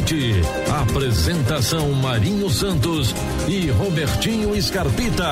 Elite. Apresentação Marinho Santos e Robertinho Scarpita.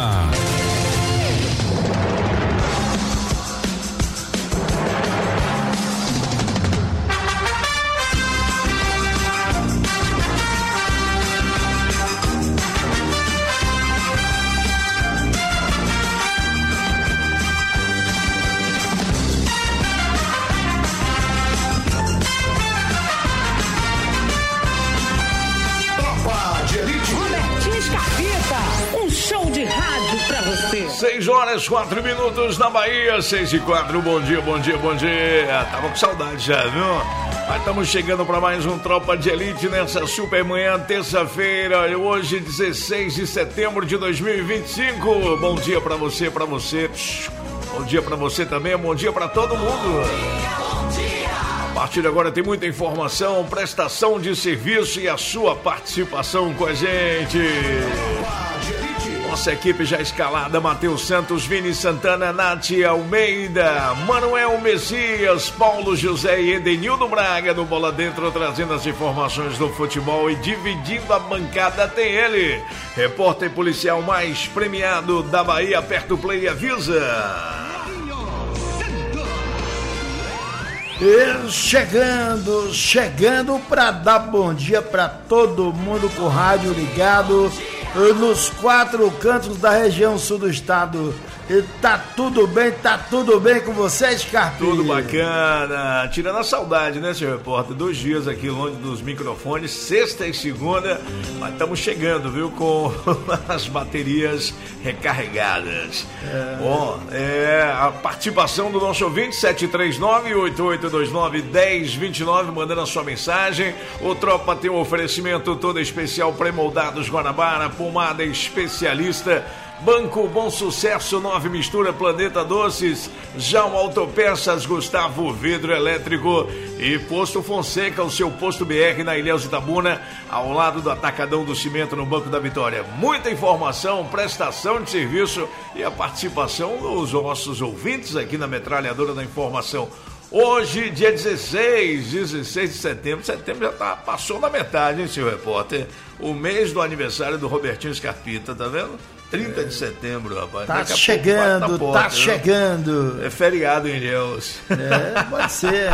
Robertinho Scarpita, um show de rádio pra você. 6h04 na Bahia, 6h04, bom dia, bom dia, bom dia. Tava com saudade já, viu? Mas estamos chegando para mais um Tropa de Elite nessa super manhã, terça-feira, hoje 16 de setembro de 2025. Bom dia para você, bom dia para você também, bom dia para todo mundo. A partir de agora tem muita informação, prestação de serviço e a sua participação com a gente. Nossa equipe já escalada: Matheus Santos, Vini Santana, Nath Almeida, Manuel Messias, Paulo José e Edenildo Braga no Bola Dentro, trazendo as informações do futebol, e dividindo a bancada tem ele, repórter policial mais premiado da Bahia. Aperta o play e avisa. Chegando para dar bom dia para todo mundo com o rádio ligado nos 4 cantos da região sul do estado. E tá tudo bem com vocês, Scarpinha? Tudo bacana, tirando a saudade, né, senhor repórter? 2 dias aqui longe dos microfones, sexta e segunda, mas estamos chegando, viu, com as baterias recarregadas. Bom, a participação do nosso ouvinte, 739-8829-1029, mandando a sua mensagem. O Tropa tem um oferecimento todo especial: pré-moldados Guanabara, pomada especialista, Banco Bom Sucesso, 9 Mistura, Planeta Doces, Jalma Autopeças, Gustavo Vidro Elétrico e Posto Fonseca, o seu posto BR na Ilhéus Itabuna, ao lado do Atacadão do Cimento, no Banco da Vitória. Muita informação, prestação de serviço e a participação dos nossos ouvintes aqui na Metralhadora da Informação. Hoje, dia 16 de setembro já passou da metade, hein, senhor repórter? O mês do aniversário do Robertinho Scarpita, tá vendo? 30 de setembro, rapaz. Tá chegando, porta, chegando. É feriado em Ilhéus. Pode ser.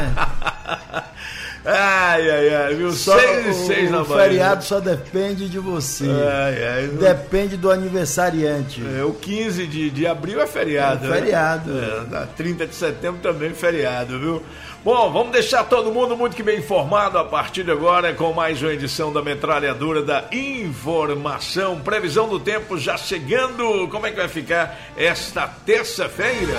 Ai, viu? 6 na Bahia. O feriado só depende de você. Depende do aniversariante. O 15 de abril é feriado. Feriado. 30 de setembro também feriado, viu? Bom, vamos deixar todo mundo muito que bem informado a partir de agora com mais uma edição da Metralhadora da Informação. Previsão do tempo já chegando. Como é que vai ficar esta terça-feira?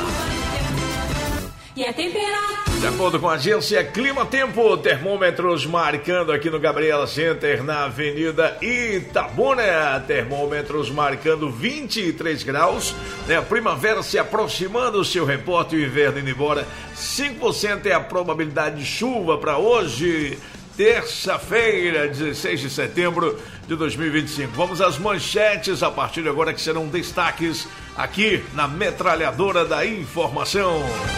E a temperatura? De acordo com a agência Clima Tempo, termômetros marcando aqui no Gabriela Center, na Avenida Itabuna, termômetros marcando 23 graus, né? A primavera se aproximando, o seu repórter, o inverno indo embora. 5% é a probabilidade de chuva para hoje, terça-feira, 16 de setembro de 2025. Vamos às manchetes a partir de agora, que serão destaques aqui na Metralhadora da Informação.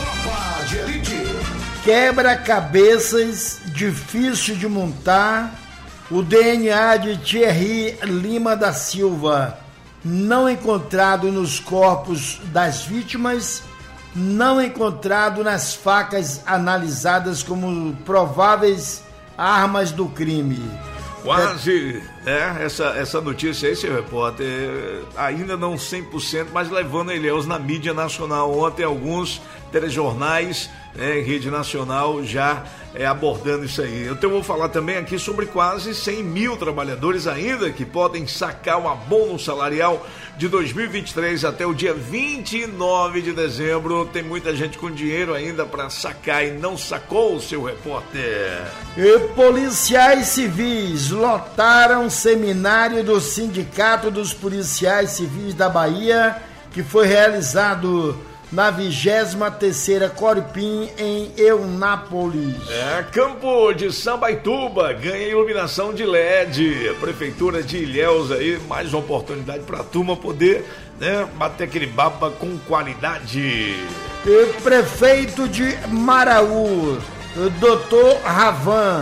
Quebra-cabeças difícil de montar. O DNA de Thierry Lima da Silva não encontrado nos corpos das vítimas, não encontrado nas facas analisadas como prováveis armas do crime. Quase, essa notícia aí, seu repórter, ainda não 100%, mas levando Ilhéus na mídia nacional. Ontem alguns telejornais, em rede nacional, já abordando isso aí. Eu vou falar também aqui sobre quase 100 mil trabalhadores ainda que podem sacar um abono salarial de 2023 até o dia 29 de dezembro. Tem muita gente com dinheiro ainda para sacar e não sacou, seu repórter. E policiais civis lotaram seminário do Sindicato dos Policiais Civis da Bahia, que foi realizado na 23ª Corpim, em Eunápolis. Campo de Sambaituba ganha iluminação de LED. A Prefeitura de Ilhéus aí, mais uma oportunidade para a turma poder, bater aquele baba com qualidade. E prefeito de Maraú, Dr. Ravan,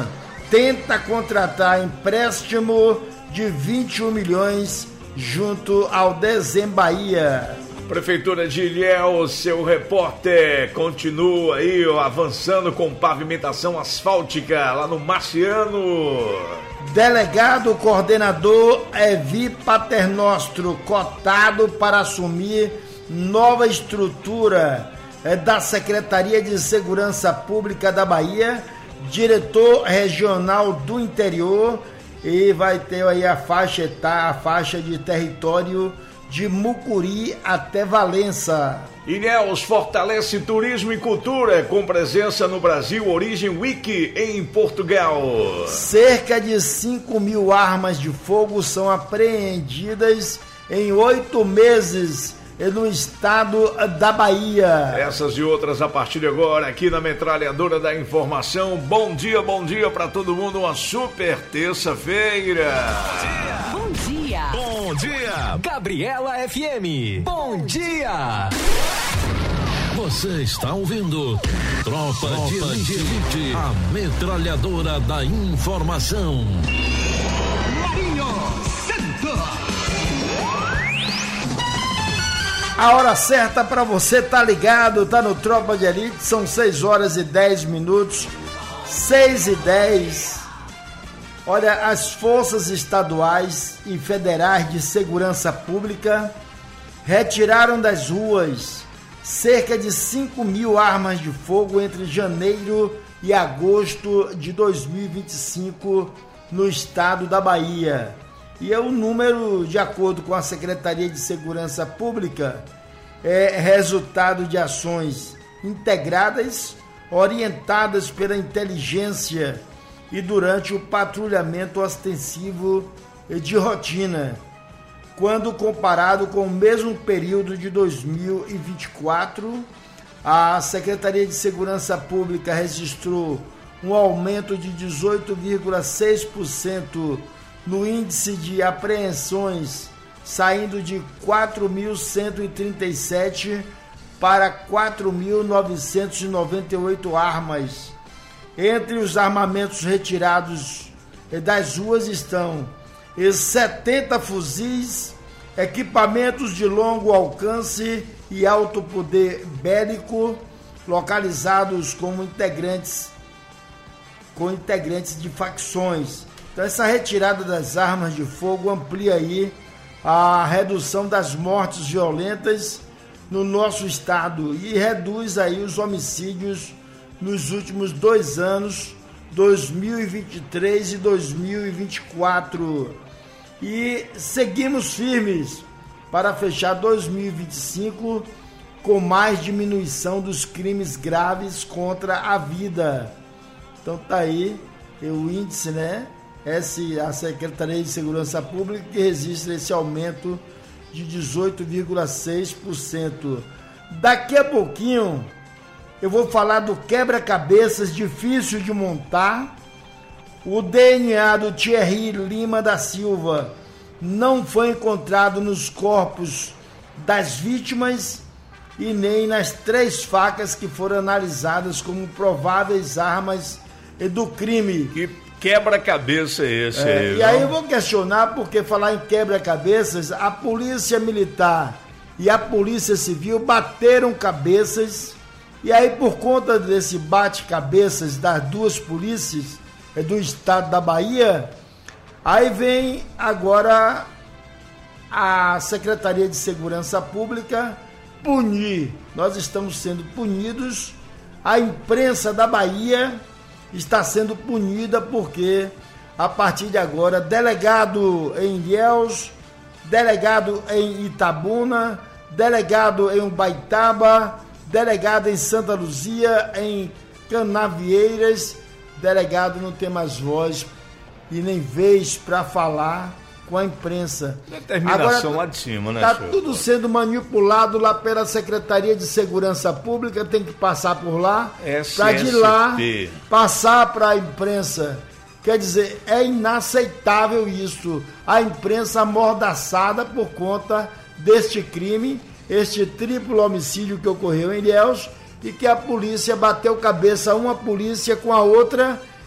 tenta contratar empréstimo de 21 milhões junto ao Desembahia. Prefeitura de Ilhéus, seu repórter continua aí avançando com pavimentação asfáltica lá no Marciano. Delegado coordenador Evi Paternostro, cotado para assumir nova estrutura da Secretaria de Segurança Pública da Bahia, diretor regional do interior, e vai ter aí a faixa de território de Mucuri até Valença. Ilhéus fortalece turismo e cultura com presença no Brasil Origem Week em Portugal. Cerca de 5 mil armas de fogo são apreendidas em 8 meses no estado da Bahia. Essas e outras a partir de agora aqui na Metralhadora da Informação. Bom dia para todo mundo, uma super terça-feira. Bom dia. Bom dia, Gabriela FM. Bom dia. Você está ouvindo Tropa de Elite, a Metralhadora da Informação. Marinho Santos. A hora certa para você tá ligado, tá no Tropa de Elite, são 6 horas e 10 minutos, 6:10. Olha, as forças estaduais e federais de segurança pública retiraram das ruas cerca de 5 mil armas de fogo entre janeiro e agosto de 2025 no estado da Bahia. E é o número, de acordo com a Secretaria de Segurança Pública, é resultado de ações integradas, orientadas pela inteligência e durante o patrulhamento ostensivo de rotina, quando comparado com o mesmo período de 2024, a Secretaria de Segurança Pública registrou um aumento de 18,6% no índice de apreensões, saindo de 4.137 para 4.998 armas. Entre os armamentos retirados das ruas estão 70 fuzis, equipamentos de longo alcance e alto poder bélico, localizados com integrantes de facções. Então, essa retirada das armas de fogo amplia aí a redução das mortes violentas no nosso estado e reduz aí os homicídios nos últimos 2 anos, 2023 e 2024. E seguimos firmes para fechar 2025 com mais diminuição dos crimes graves contra a vida. Então tá aí o índice, né? A Secretaria de Segurança Pública que registra esse aumento de 18,6%. Daqui a pouquinho eu vou falar do quebra-cabeças difícil de montar. O DNA do Thierry Lima da Silva não foi encontrado nos corpos das vítimas e nem nas 3 facas que foram analisadas como prováveis armas do crime. Que quebra-cabeça é esse? E aí eu vou questionar, porque falar em quebra-cabeças, a Polícia Militar e a Polícia Civil bateram cabeças, e aí por conta desse bate-cabeças das duas polícias do estado da Bahia, aí vem agora a Secretaria de Segurança Pública punir. Nós estamos sendo punidos, a imprensa da Bahia está sendo punida porque, a partir de agora, delegado em Ilhéus, delegado em Itabuna, delegado em Ubaitaba, delegado em Santa Luzia, em Canavieiras, delegado não tem mais voz e nem vez para falar com a imprensa. Determinação agora, lá de cima, né? Está tudo sendo manipulado lá pela Secretaria de Segurança Pública, tem que passar por lá, para de lá passar para a imprensa. Quer dizer, é inaceitável isso. A imprensa amordaçada por conta deste crime, este triplo homicídio que ocorreu em Ilhéus, e que a polícia bateu cabeça uma polícia com a outra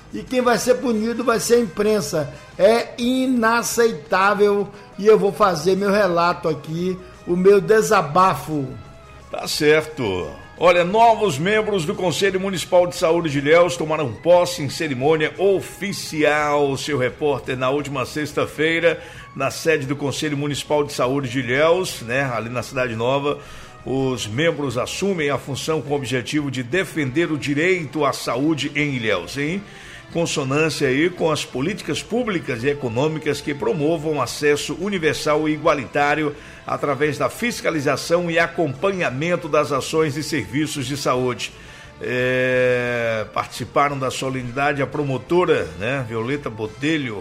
e quem vai ser punido vai ser a imprensa. É inaceitável e eu vou fazer meu relato aqui, o meu desabafo. Tá certo. Olha, novos membros do Conselho Municipal de Saúde de Ilhéus tomaram posse em cerimônia oficial. Seu repórter na última sexta-feira, na sede do Conselho Municipal de Saúde de Ilhéus, né, ali na Cidade Nova, os membros assumem a função com o objetivo de defender o direito à saúde em Ilhéus, em consonância aí com as políticas públicas e econômicas que promovam acesso universal e igualitário através da fiscalização e acompanhamento das ações e serviços de saúde. Participaram da solenidade a promotora, né, Violeta Botelho,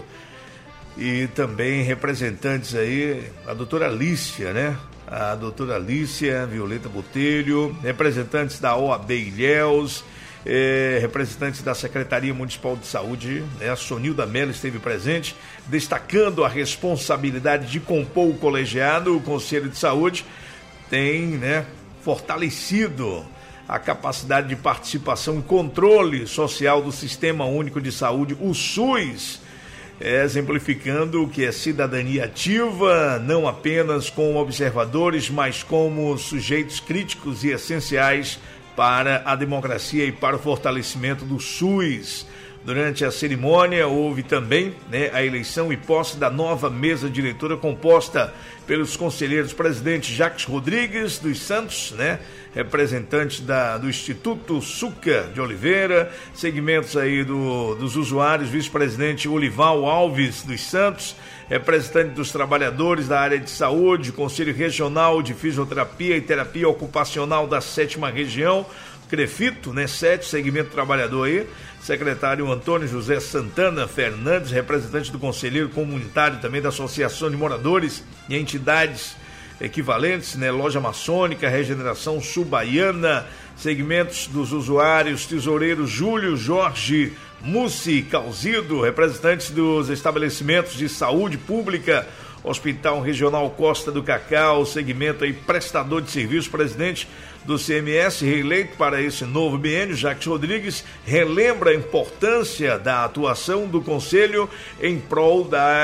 e também representantes aí, a doutora Lícia, né? A doutora Lícia, Violeta Botelho, representantes da OAB Ilhéus, representantes da Secretaria Municipal de Saúde, né? A Sonilda Mello esteve presente, destacando a responsabilidade de compor o colegiado. O Conselho de Saúde tem, né, fortalecido a capacidade de participação e controle social do Sistema Único de Saúde, o SUS, exemplificando o que é cidadania ativa, não apenas como observadores, mas como sujeitos críticos e essenciais para a democracia e para o fortalecimento do SUS. Durante a cerimônia houve também, né, a eleição e posse da nova mesa diretora composta pelos conselheiros presidente Jacques Rodrigues dos Santos, né, representante do Instituto Suca de Oliveira, segmentos aí dos usuários, vice-presidente Olival Alves dos Santos, representante dos trabalhadores da área de saúde, Conselho Regional de Fisioterapia e Terapia Ocupacional da 7ª Região, CREFITO, né, 7, segmento trabalhador aí, secretário Antônio José Santana Fernandes, representante do Conselheiro Comunitário também da Associação de Moradores e entidades equivalentes, né, Loja Maçônica, Regeneração Sul-Baiana, segmentos dos usuários, tesoureiro Júlio Jorge Mussi Calzido, representantes dos estabelecimentos de saúde pública, Hospital Regional Costa do Cacau, segmento aí prestador de serviço, presidente do CMS, reeleito para esse novo biênio, Jacques Rodrigues, relembra a importância da atuação do Conselho em prol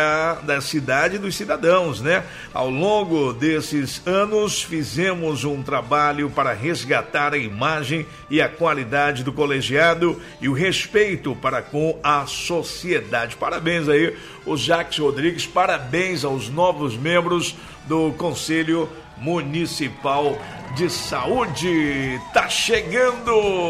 da cidade e dos cidadãos, né? Ao longo desses anos, fizemos um trabalho para resgatar a imagem e a qualidade do colegiado e o respeito para com a sociedade. Parabéns aí, o Jacques Rodrigues, parabéns aos novos membros do Conselho Municipal de Saúde. Tá chegando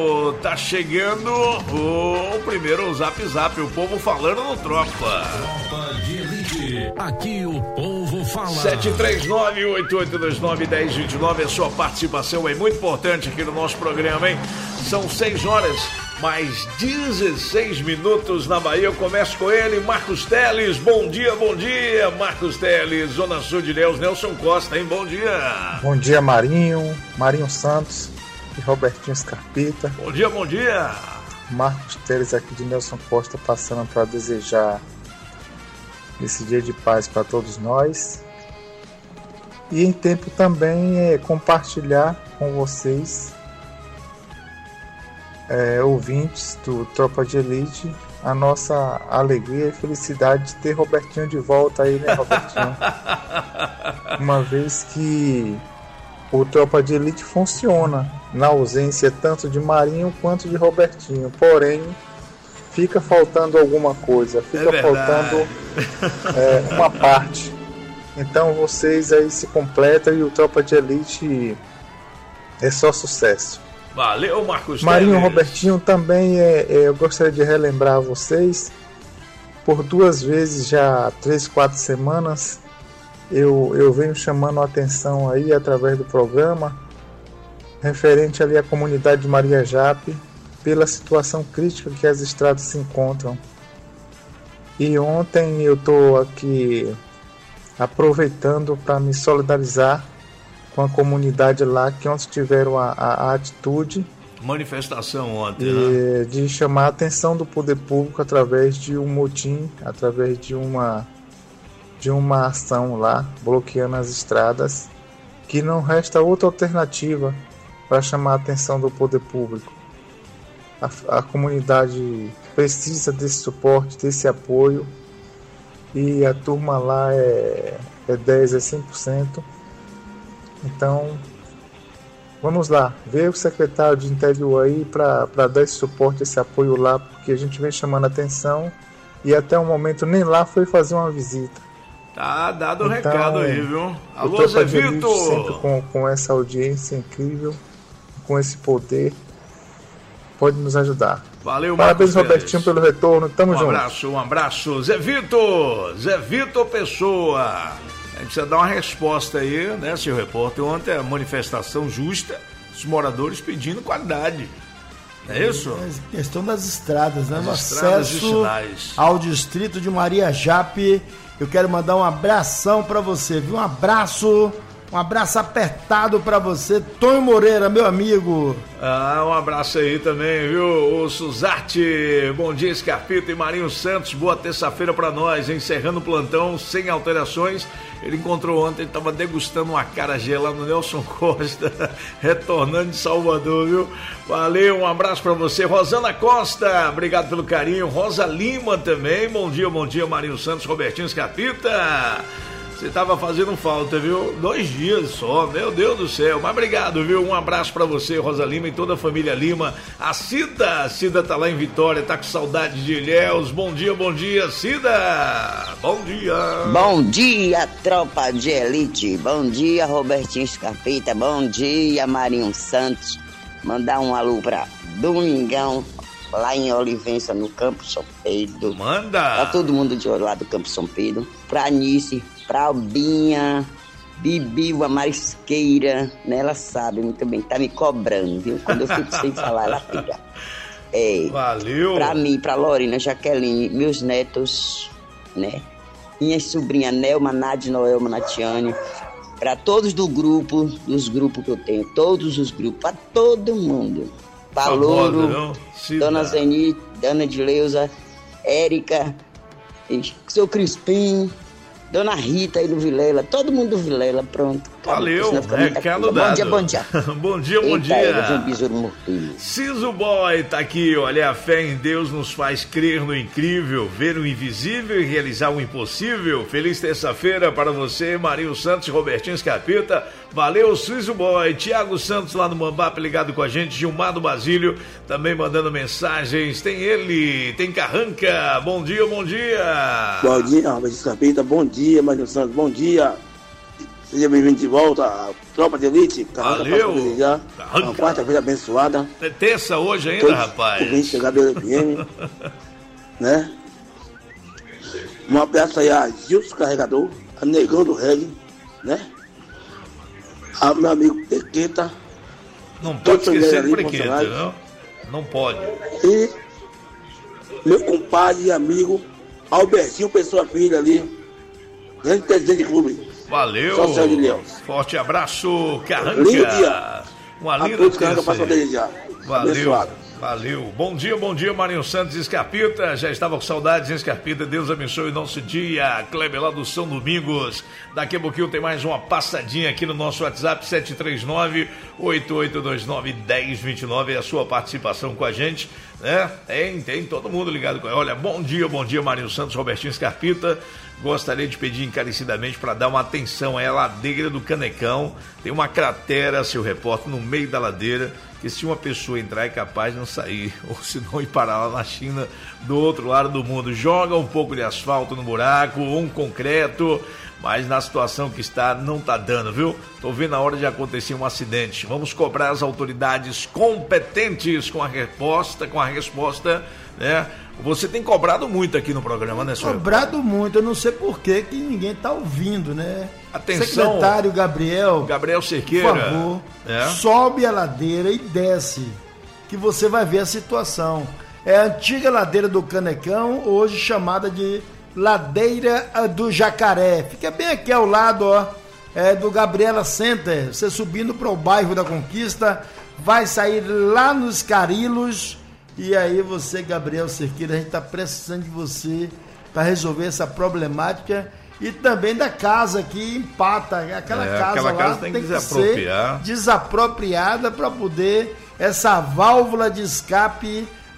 o primeiro Zap, o povo falando no Tropa. Tropa de Elite, aqui o povo fala. 739-8829-1029, a sua participação é muito importante aqui no nosso programa, hein? São 6 horas mais 16 minutos na Bahia. Eu começo com ele, Marcos Teles. Bom dia, Marcos Teles, Zona Sul de Ilhéus, Nelson Costa, hein? Bom dia. Bom dia, Marinho Santos e Robertinho Scarpita. Bom dia. Marcos Teles aqui de Nelson Costa, passando para desejar esse dia de paz para todos nós. E em tempo também compartilhar com vocês, ouvintes do Tropa de Elite, a nossa alegria e felicidade de ter Robertinho de volta aí, né, Robertinho? Uma vez que o Tropa de Elite funciona na ausência tanto de Marinho quanto de Robertinho, porém fica faltando alguma coisa, fica faltando uma parte. Então vocês aí se completam e o Tropa de Elite é só sucesso. Valeu, Marcos Marinho Teles. Robertinho também, eu gostaria de relembrar a vocês, por 2 vezes já há 3, 4 semanas, eu venho chamando a atenção aí através do programa, referente ali à comunidade de Maria Jape, pela situação crítica que as estradas se encontram. E ontem eu estou aqui aproveitando para me solidarizar com a comunidade lá, que ontem tiveram a atitude, manifestação ontem, né? De chamar a atenção do poder público através de um motim, através de uma ação lá, bloqueando as estradas, que não resta outra alternativa para chamar a atenção do poder público. A comunidade precisa desse suporte, desse apoio, e a turma lá é 10%, é 100%. Então, vamos lá, ver o secretário de interior aí para dar esse suporte, esse apoio lá, porque a gente vem chamando a atenção e até o momento nem lá foi fazer uma visita. Tá dado o recado aí, viu? Alô, Zé Vitor! Sempre com essa audiência incrível, com esse poder, pode nos ajudar. Valeu, parabéns, Robertinho, pelo retorno. Tamo junto. Um abraço. Zé Vitor Pessoa. A gente precisa dar uma resposta aí, né, senhor repórter? Ontem a manifestação justa, os moradores pedindo qualidade. É isso? É questão das estradas, né? No acesso ao distrito de Maria Jape. Eu quero mandar um abração pra você, viu? Um abraço apertado pra você, Tonho Moreira, meu amigo. Um abraço aí também, viu? O Suzarte, bom dia, Scarpita e Marinho Santos, boa terça-feira pra nós, encerrando o plantão sem alterações. Ele encontrou ontem, ele estava degustando uma acarajé lá no Nelson Costa, retornando de Salvador, viu? Valeu, um abraço pra você. Rosana Costa, obrigado pelo carinho. Rosa Lima também, bom dia, Marinho Santos, Robertinho Scarpita. Você tava fazendo falta, viu? 2 dias só, meu Deus do céu. Mas obrigado, viu? Um abraço pra você, Rosa Lima e toda a família Lima. A Cida tá lá em Vitória, tá com saudade de Ilhéus. Bom dia, Cida! Bom dia! Bom dia, tropa de elite. Bom dia, Robertinho Scarpita. Bom dia, Marinho Santos. Mandar um alô pra Domingão, lá em Olivença, no Campo São Pedro. Manda! Pra todo mundo de lá do Campo São Pedro. Pra Anice, pra Albinha, Bibi, a Marisqueira, né? Ela sabe muito bem, tá me cobrando, viu? Quando eu fico sem falar, ela fica. Valeu! Pra mim, pra Lorena, Jaqueline, meus netos, né? Minha sobrinha Nelma, Nádia, Noelma, Natiane. Pra todos dos grupos que eu tenho, todos os grupos, pra todo mundo. Palouro, Dona Zeni, Dona Edileuza, Érica, seu Crispim, Dona Rita aí do Vilela, todo mundo do Vilela, pronto. Valeu, recado dado. Bom dia. Bom dia. Ciso Boy tá aqui, olha, a fé em Deus nos faz crer no incrível, ver o invisível e realizar o impossível. Feliz terça-feira para você, Marinho Santos e Robertinho Scarpita. Valeu, Ciso Boy. Tiago Santos lá no Mambap ligado com a gente, Gilmar do Basílio também mandando mensagens. Tem ele, tem Carranca. Bom dia. Bom dia, Robertinho Scarpita. Bom dia, Marinho Santos. Bom dia. Seja bem-vindo de volta à Tropa de Elite. Valeu! Uma quarta-feira abençoada. É terça hoje ainda, todos rapaz. Vem chegar do FM, né? Um abraço aí a Gilson Carregador, a Negão do Reggae, né? A meu amigo Pequeta. Não pode esquecer do Pequeta, não? Não pode. E meu compadre e amigo Albertinho Pessoa Filho ali, grande presidente do clube. Valeu, forte abraço, Carranca. Lindo dia. Uma linda terça. Valeu. Bom dia, Marinho Santos e Scarpita. Já estava com saudades, hein, Scarpita? Deus abençoe o nosso dia. Kleber lá do São Domingos. Daqui a pouquinho tem mais uma passadinha aqui no nosso WhatsApp, 739-8829-1029. É a sua participação com a gente, né? Tem todo mundo ligado com ela. Olha, bom dia, Marinho Santos, Robertinho Scarpita. Gostaria de pedir encarecidamente para dar uma atenção à ladeira do Canecão. Tem uma cratera, seu repórter, no meio da ladeira, que se uma pessoa entrar é capaz de não sair, ou se não ir parar lá na China, do outro lado do mundo. Joga um pouco de asfalto no buraco, ou um concreto, mas na situação que está, não está dando, viu? Tô vendo a hora de acontecer um acidente. Vamos cobrar as autoridades competentes com a resposta, né? Você tem cobrado muito aqui no programa, né, senhor? Cobrado muito, eu não sei por que ninguém tá ouvindo, né? Atenção. Secretário Gabriel Cerqueira, por favor, sobe a ladeira e desce, que você vai ver a situação. É a antiga ladeira do Canecão, hoje chamada de Ladeira do Jacaré. Fica bem aqui ao lado, do Gabriela Center. Você subindo para o bairro da Conquista, vai sair lá nos Carilos. E aí você, Gabriel Cerqueira, a gente está precisando de você para resolver essa problemática e também da casa que empata. Aquela casa tem que ser desapropriada para poder essa válvula de escape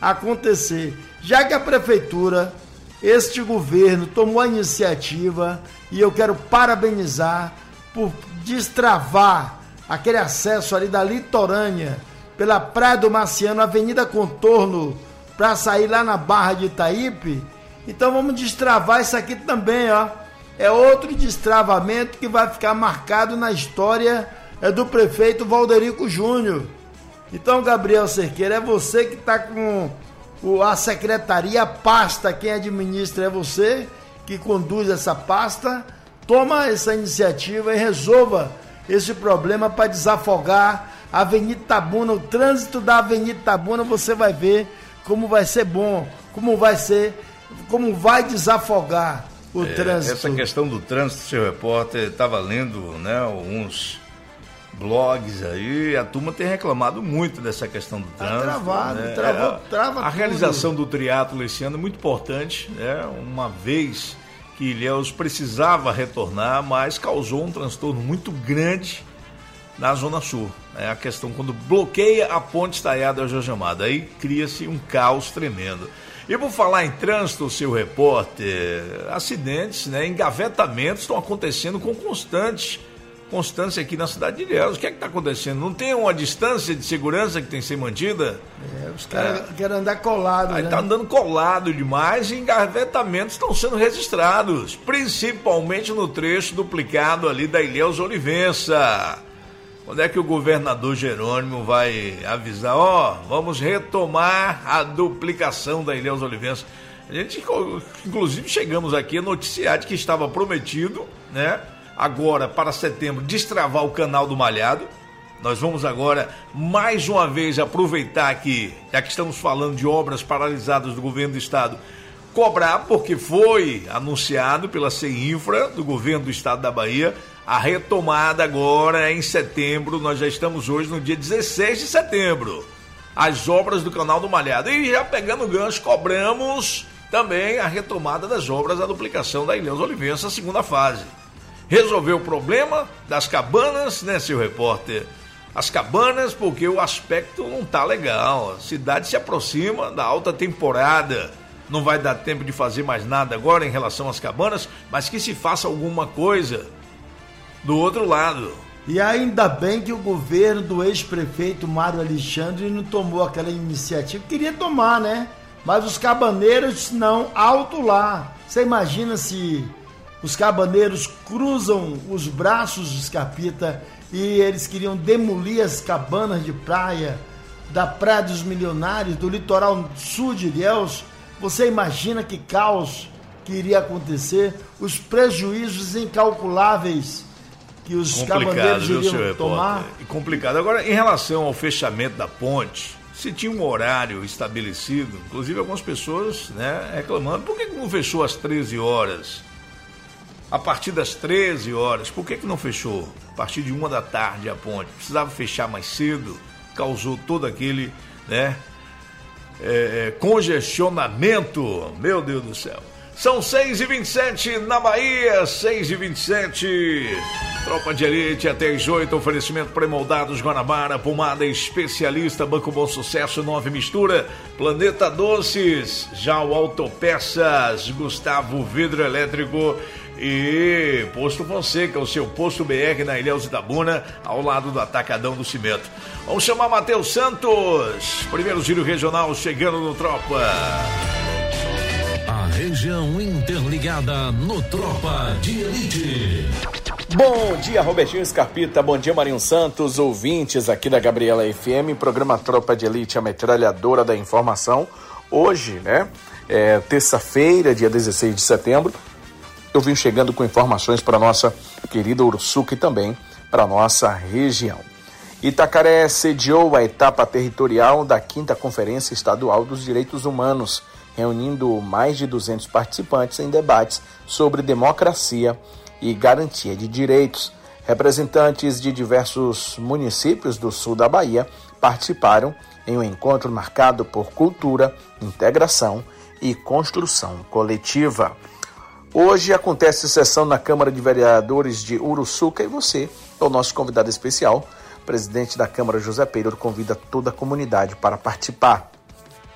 acontecer. Já que a prefeitura, este governo, tomou a iniciativa, e eu quero parabenizar por destravar aquele acesso ali da litorânea, pela Praia do Marciano, Avenida Contorno, para sair lá na Barra de Itaípe. Então vamos destravar isso aqui também, ó. É outro destravamento que vai ficar marcado na história do prefeito Valderico Júnior. Então, Gabriel Cerqueira, é você que está com a secretaria, a pasta, quem administra é você, que conduz essa pasta. Toma essa iniciativa e resolva esse problema para desafogar a Avenida Itabuna, o trânsito da Avenida Itabuna. Você vai ver como vai ser bom, como vai desafogar o trânsito. Essa questão do trânsito, seu repórter, estava lendo, né, alguns blogs aí, a turma tem reclamado muito dessa questão do trânsito. Travado, né? trava a realização do triatlo esse ano é muito importante, né? Uma vez que Ilhéus precisava retornar, mas causou um transtorno muito grande na Zona Sul. É a questão quando bloqueia a ponte Estaiada Jorge Amado, aí cria-se um caos tremendo. E por falar em trânsito, seu repórter, acidentes, né, engavetamentos estão acontecendo com constância aqui na cidade de Ilhéus. O que é que está acontecendo? Não tem uma distância de segurança que tem que ser mantida? Os caras querem andar colado, aí, né? Está andando colado demais e engavetamentos estão sendo registrados, principalmente no trecho duplicado ali da Ilhéus Olivença. Quando é que o governador Jerônimo vai avisar, vamos retomar a duplicação da Ilhéus Olivença? A gente, inclusive, chegamos aqui a noticiar de que estava prometido, né, agora para setembro, destravar o canal do Malhado. Nós vamos agora, mais uma vez, aproveitar aqui, já que estamos falando de obras paralisadas do governo do estado, cobrar, porque foi anunciado pela CEINFRA, do governo do estado da Bahia, a retomada agora em setembro. Nós já estamos hoje no dia 16 de setembro, as obras do canal do Malhado. E já pegando o gancho, cobramos também a retomada das obras da duplicação da Ilhéus Olivença, a segunda fase. Resolveu o problema das cabanas, né, seu repórter? As cabanas, porque o aspecto não tá legal. A cidade se aproxima da alta temporada. Não vai dar tempo de fazer mais nada agora em relação às cabanas, mas que se faça alguma coisa do outro lado. E ainda bem que o governo do ex-prefeito Mário Alexandre não tomou aquela iniciativa. Queria tomar, né? Mas os cabaneiros não, alto lá. Você imagina se os cabaneiros cruzam os braços, Scarpita, e eles queriam demolir as cabanas de praia da Praia dos Milionários, do litoral sul de Ilhéus. Você imagina que caos que iria acontecer, os prejuízos incalculáveis que os cabaneiros iriam tomar. Complicado. Agora, em relação ao fechamento da ponte, se tinha um horário estabelecido, inclusive algumas pessoas, né, reclamando, por que não fechou às 13 horas? A partir das 13 horas, por que não fechou? A partir de 1 da tarde a ponte. Precisava fechar mais cedo, causou todo aquele, né, congestionamento. Meu Deus do céu. São 6h27 na Bahia, 6h27. Tropa de Elite até as 8, oferecimento pré-moldados Guanabara, pomada especialista, Banco Bom Sucesso, 9 Mistura, Planeta Doces, já o Autopeças, Gustavo Vidro Elétrico e Posto Fonseca, o seu Posto BR na Ilhéus Itabuna, ao lado do Atacadão do Cimento. Vamos chamar Matheus Santos, primeiro giro regional chegando no Tropa. A região interligada no Tropa de Elite. Bom dia, Robertinho Scarpita, bom dia, Marinho Santos, ouvintes aqui da Gabriela FM, programa Tropa de Elite, a metralhadora da informação. Hoje, né, terça-feira, dia 16 de setembro, eu vim chegando com informações para nossa querida Uruçuca e também para nossa região. Itacaré sediou a etapa territorial da 5ª Conferência Estadual dos Direitos Humanos, reunindo mais de 200 participantes em debates sobre democracia e garantia de direitos. Representantes de diversos municípios do sul da Bahia participaram em um encontro marcado por cultura, integração e construção coletiva. Hoje acontece sessão na Câmara de Vereadores de Uruçuca e você é o nosso convidado especial. O presidente da Câmara, José Pereira, convida toda a comunidade para participar.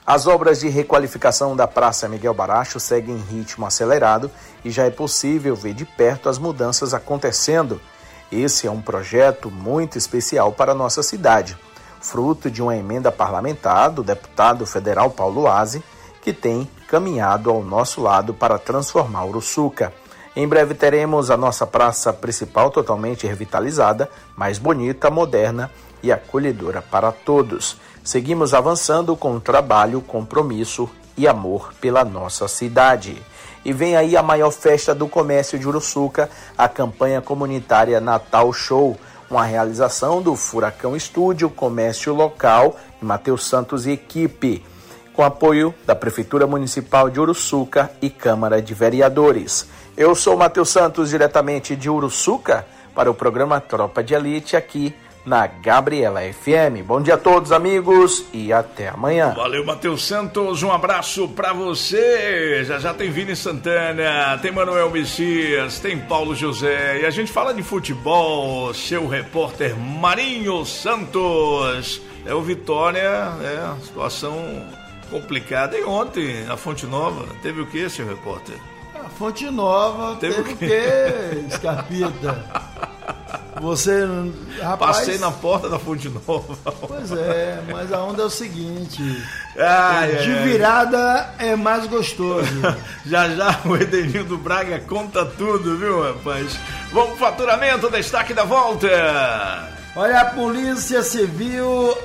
As obras de requalificação da Praça Miguel Baracho seguem em ritmo acelerado e já é possível ver de perto as mudanças acontecendo. Esse é um projeto muito especial para a nossa cidade, fruto de uma emenda parlamentar do deputado federal Paulo Aze, que tem caminhado ao nosso lado para transformar Uruçuca. Em breve teremos a nossa praça principal totalmente revitalizada, mais bonita, moderna e acolhedora para todos. Seguimos avançando com trabalho, compromisso e amor pela nossa cidade. E vem aí a maior festa do comércio de Uruçuca, a campanha comunitária Natal Show, uma realização do Furacão Estúdio, Comércio Local, Matheus Santos e equipe, com apoio da Prefeitura Municipal de Uruçuca e Câmara de Vereadores. Eu sou Matheus Santos, diretamente de Uruçuca, para o programa Tropa de Elite, aqui na Gabriela FM. Bom dia a todos, amigos, e até amanhã. Valeu, Matheus Santos, um abraço pra você. Já tem Vini Santana, tem Manuel Messias, tem Paulo José, e a gente fala de futebol. Seu repórter Marinho Santos. É o Vitória, situação complicada. E ontem, a Fonte Nova, teve o que, seu repórter? A Fonte Nova teve o quê, Scarpita? Você, rapaz... Passei na porta da Fonte Nova. Pois é, mas a onda é o seguinte, de virada é mais gostoso. Já o Edenildo Braga conta tudo, viu, rapaz? Vamos pro faturamento, destaque da volta. Olha, a Polícia Civil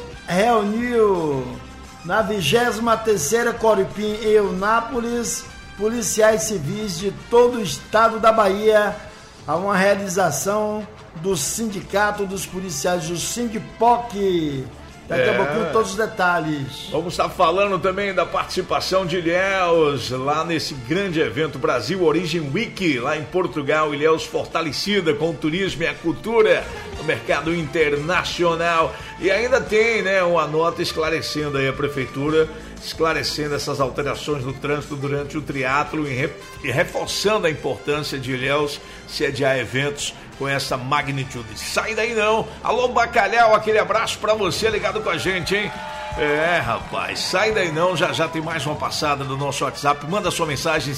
reuniu na 23ª Coripim em Eunápolis policiais civis de todo o estado da Bahia a uma realização do Sindicato dos Policiais, do Sindipoc. Daqui a pouquinho todos os detalhes. Vamos estar falando também da participação de Ilhéus lá nesse grande evento Brasil Origin Week, lá em Portugal. Ilhéus fortalecida com o turismo e a cultura no mercado internacional. E ainda tem, uma nota esclarecendo aí a prefeitura, esclarecendo essas alterações no trânsito durante o triatlo e reforçando a importância de Ilhéus sediar eventos com essa magnitude. Sai daí não. Alô, Bacalhau, aquele abraço pra você ligado com a gente, hein? Rapaz, sai daí não. Já tem mais uma passada do nosso WhatsApp. Manda sua mensagem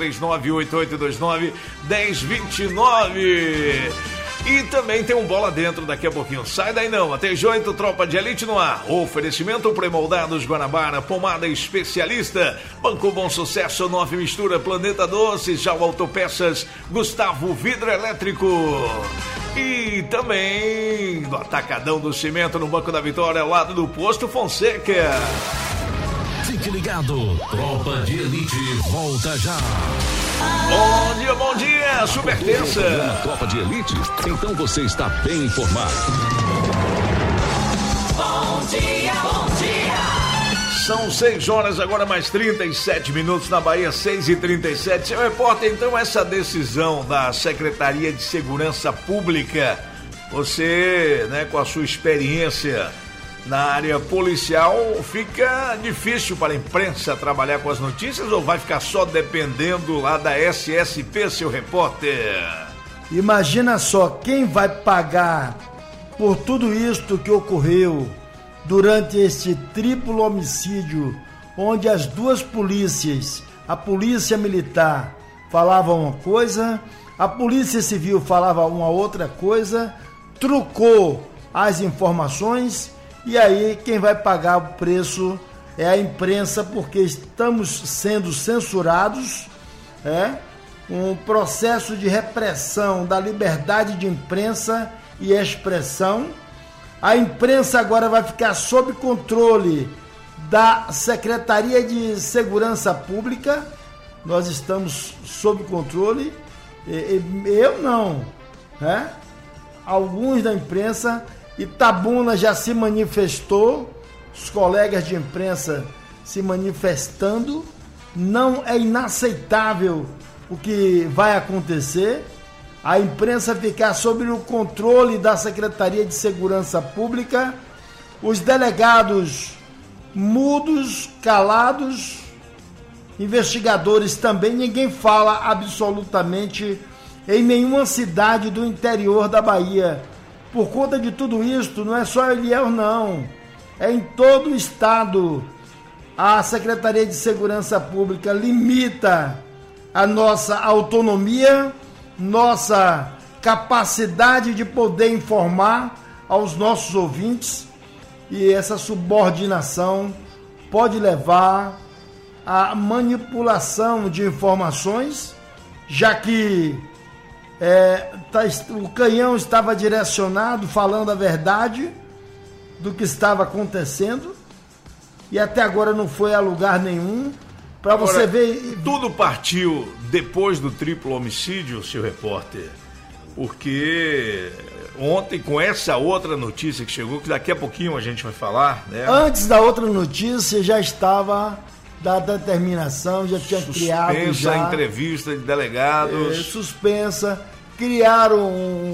739-8829-1029. E também tem um bola dentro daqui a pouquinho. Sai daí não. Até 8, Tropa de Elite no ar. Oferecimento Premoldados Guanabara, pomada especialista, Banco Bom Sucesso, 9 Mistura, Planeta Doces, Já Autopeças, Gustavo Vidro Elétrico. E também do Atacadão do Cimento no Banco da Vitória, ao lado do Posto Fonseca. Fique ligado, Tropa de Elite volta já. Bom dia, super terça. Tropa de Elite, então você está bem informado. Bom dia. São 6 horas, agora mais 37 minutos na Bahia, 6h37. Seu repórter, então, essa decisão da Secretaria de Segurança Pública, você, com a sua experiência na área policial, fica difícil para a imprensa trabalhar com as notícias ou vai ficar só dependendo lá da SSP, seu repórter? Imagina só, quem vai pagar por tudo isto que ocorreu durante este triplo homicídio, onde as duas polícias, a polícia militar falava uma coisa, a polícia civil falava uma outra coisa, trucou as informações. E aí quem vai pagar o preço é a imprensa, porque estamos sendo censurados, um processo de repressão da liberdade de imprensa e expressão. A imprensa agora vai ficar sob controle da Secretaria de Segurança Pública. Nós estamos sob controle. Eu não, alguns da imprensa. Itabuna já se manifestou, os colegas de imprensa se manifestando. Não é inaceitável o que vai acontecer. A imprensa ficar sob o controle da Secretaria de Segurança Pública, os delegados mudos, calados, investigadores também, ninguém fala absolutamente em nenhuma cidade do interior da Bahia. Por conta de tudo isso, não é só Ilhéus não, é em todo o estado. a Secretaria de Segurança Pública limita a nossa autonomia, nossa capacidade de poder informar aos nossos ouvintes, e essa subordinação pode levar à manipulação de informações, já que o canhão estava direcionado, falando a verdade do que estava acontecendo, e até agora não foi a lugar nenhum. Para você ver, tudo partiu depois do triplo homicídio, seu repórter, porque ontem, com essa outra notícia que chegou, que daqui a pouquinho a gente vai falar, né? Antes da outra notícia já estava da determinação, já tinha criado suspensa a entrevista de delegados. Suspensa, criaram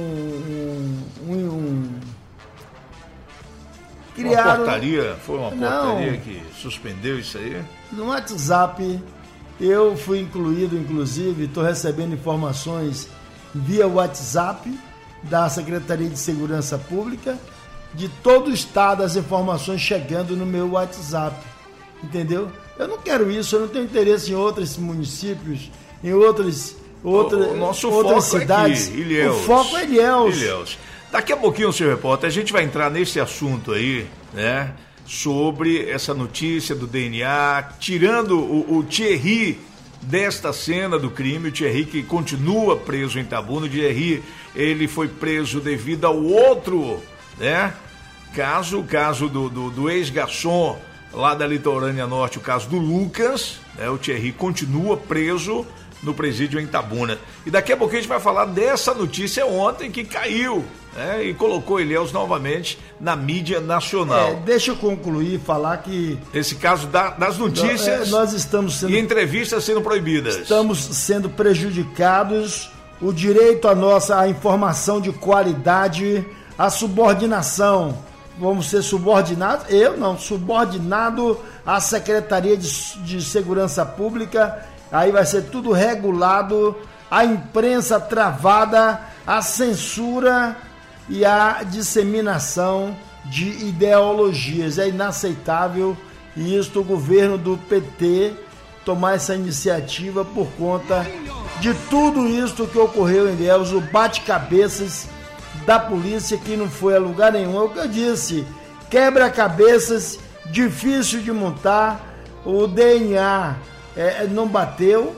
uma portaria, foi uma portaria que suspendeu isso aí? No WhatsApp, eu fui incluído, inclusive, estou recebendo informações via WhatsApp da Secretaria de Segurança Pública, de todo o estado, as informações chegando no meu WhatsApp, entendeu? Eu não quero isso, eu não tenho interesse em outros municípios, em outras cidades. É aqui, Ilhéus. O foco é Ilhéus. Daqui a pouquinho, senhor repórter, a gente vai entrar nesse assunto aí, né? Sobre essa notícia do DNA, tirando o Thierry desta cena do crime, o Thierry que continua preso em Itabuna. O Thierry, ele foi preso devido ao outro, né? O caso do ex-garçom lá da Litorânea Norte, o caso do Lucas, né? O Thierry continua preso no presídio em Itabuna. E daqui a pouco a gente vai falar dessa notícia ontem que caiu, né? E colocou Ilhéus novamente na mídia nacional. Deixa eu concluir, falar que... Esse caso das notícias nós estamos sendo... e entrevistas sendo proibidas. Estamos sendo prejudicados, o direito à informação de qualidade, a subordinação. Vamos ser subordinados? Eu não, subordinado à Secretaria de Segurança Pública. Aí vai ser tudo regulado, a imprensa travada, a censura e a disseminação de ideologias. É inaceitável isto, o governo do PT tomar essa iniciativa por conta de tudo isto que ocorreu em Ilhéus, o bate-cabeças da polícia que não foi a lugar nenhum. É o que eu disse, quebra-cabeças, difícil de montar, o DNA... não bateu,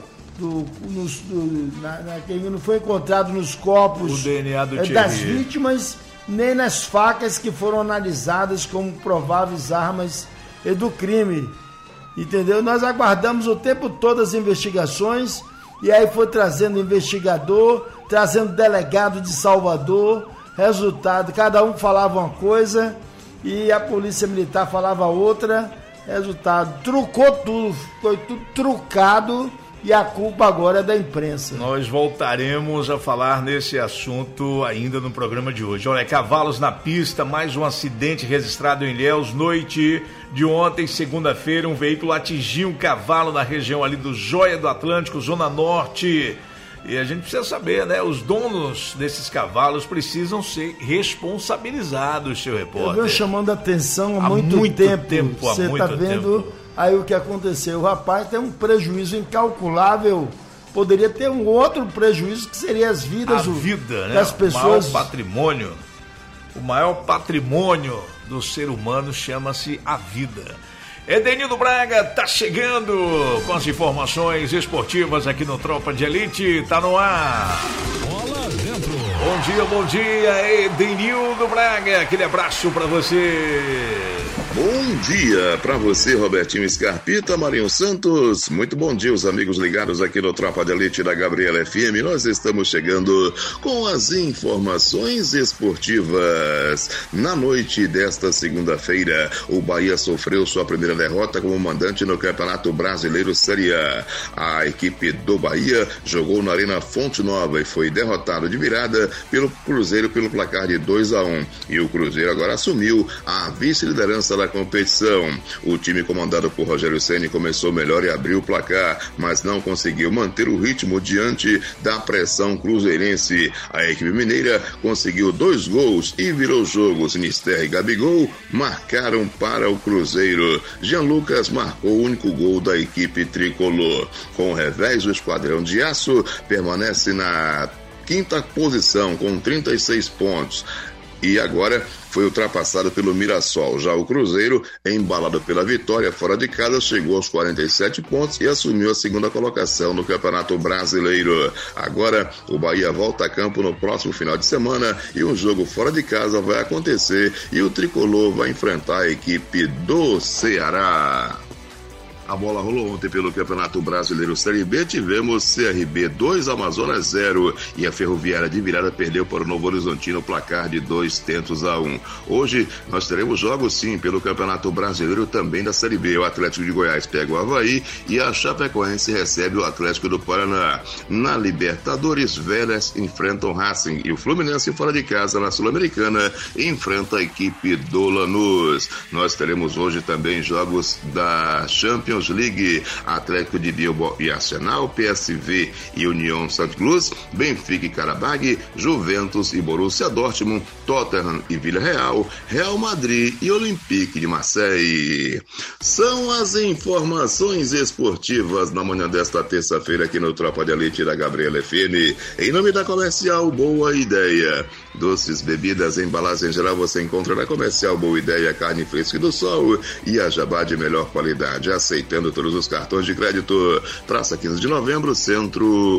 não foi encontrado nos corpos o DNA do das vítimas, nem nas facas que foram analisadas como prováveis armas do crime, entendeu? Nós aguardamos o tempo todo as investigações, e aí foi trazendo investigador, trazendo delegado de Salvador, resultado, cada um falava uma coisa e a polícia militar falava outra. Resultado, trucou tudo, foi tudo trucado, e a culpa agora é da imprensa. Nós voltaremos a falar nesse assunto ainda no programa de hoje. Olha, cavalos na pista, mais um acidente registrado em Ilhéus, noite de ontem, segunda-feira, um veículo atingiu um cavalo na região ali do Joia do Atlântico, Zona Norte. E a gente precisa saber, né? Os donos desses cavalos precisam ser responsabilizados, seu repórter. Eu venho chamando a atenção há muito tempo. Você está vendo aí o que aconteceu. O rapaz tem um prejuízo incalculável. Poderia ter um outro prejuízo que seria as vidas das pessoas. O maior patrimônio do ser humano chama-se a vida. Edenildo Braga tá chegando com as informações esportivas aqui no Tropa de Elite, tá no ar. Bola dentro. Bom dia, Edenildo Braga, aquele abraço pra você. Bom dia pra você, Robertinho Scarpita, Marinho Santos. Muito bom dia, os amigos ligados aqui no Tropa de Elite da Gabriela FM. Nós estamos chegando com as informações esportivas. Na noite desta segunda-feira, o Bahia sofreu sua primeira derrota como mandante no Campeonato Brasileiro Série A. A equipe do Bahia jogou na Arena Fonte Nova e foi derrotado de virada pelo Cruzeiro pelo placar de 2-1. E o Cruzeiro agora assumiu a vice-liderança da pela competição. O time comandado por Rogério Ceni começou melhor e abriu o placar, mas não conseguiu manter o ritmo diante da pressão cruzeirense. A equipe mineira conseguiu 2 gols e virou o jogo. Sinisterra e Gabigol marcaram para o Cruzeiro. Jean Lucas marcou o único gol da equipe tricolor. Com o revés, o Esquadrão de Aço permanece na 5ª posição com 36 pontos. E agora foi ultrapassado pelo Mirassol. Já o Cruzeiro, embalado pela vitória fora de casa, chegou aos 47 pontos e assumiu a 2ª colocação no Campeonato Brasileiro. Agora, o Bahia volta a campo no próximo final de semana e um jogo fora de casa vai acontecer e o Tricolor vai enfrentar a equipe do Ceará. A bola rolou ontem pelo Campeonato Brasileiro Série B, tivemos CRB 2, Amazonas 0 e a Ferroviária de Virada perdeu para o Novo Horizontino placar de 2-1. Hoje nós teremos jogos sim pelo Campeonato Brasileiro também da Série B. O Atlético de Goiás pega o Avaí e a Chapecoense recebe o Atlético do Paraná. Na Libertadores, Vélez enfrenta o Racing e o Fluminense fora de casa na Sul-Americana enfrenta a equipe do Lanús. Nós teremos hoje também jogos da Champions League, Atlético de Bilbao e Arsenal, PSV e União Saint-Cloud, Benfica e Karabag, Juventus e Borussia Dortmund, Tottenham e Villarreal, Real Madrid e Olympique de Marseille. São as informações esportivas na manhã desta terça-feira aqui no Tropa de Elite da Gabriela FM. Em nome da Comercial Boa Ideia. Doces, bebidas, embalagem em geral você encontra na Comercial Boa Ideia, carne fresca do sol e a jabá de melhor qualidade. Aceitando todos os cartões de crédito. Praça 15 de Novembro, Centro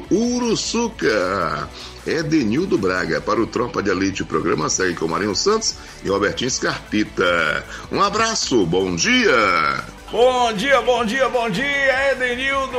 Uruçuca. Edenildo Braga para o Tropa de Elite. O programa segue com Marinho Santos e Robertinho Scarpita. Um abraço, bom dia! Bom dia, bom dia, bom dia, Edenildo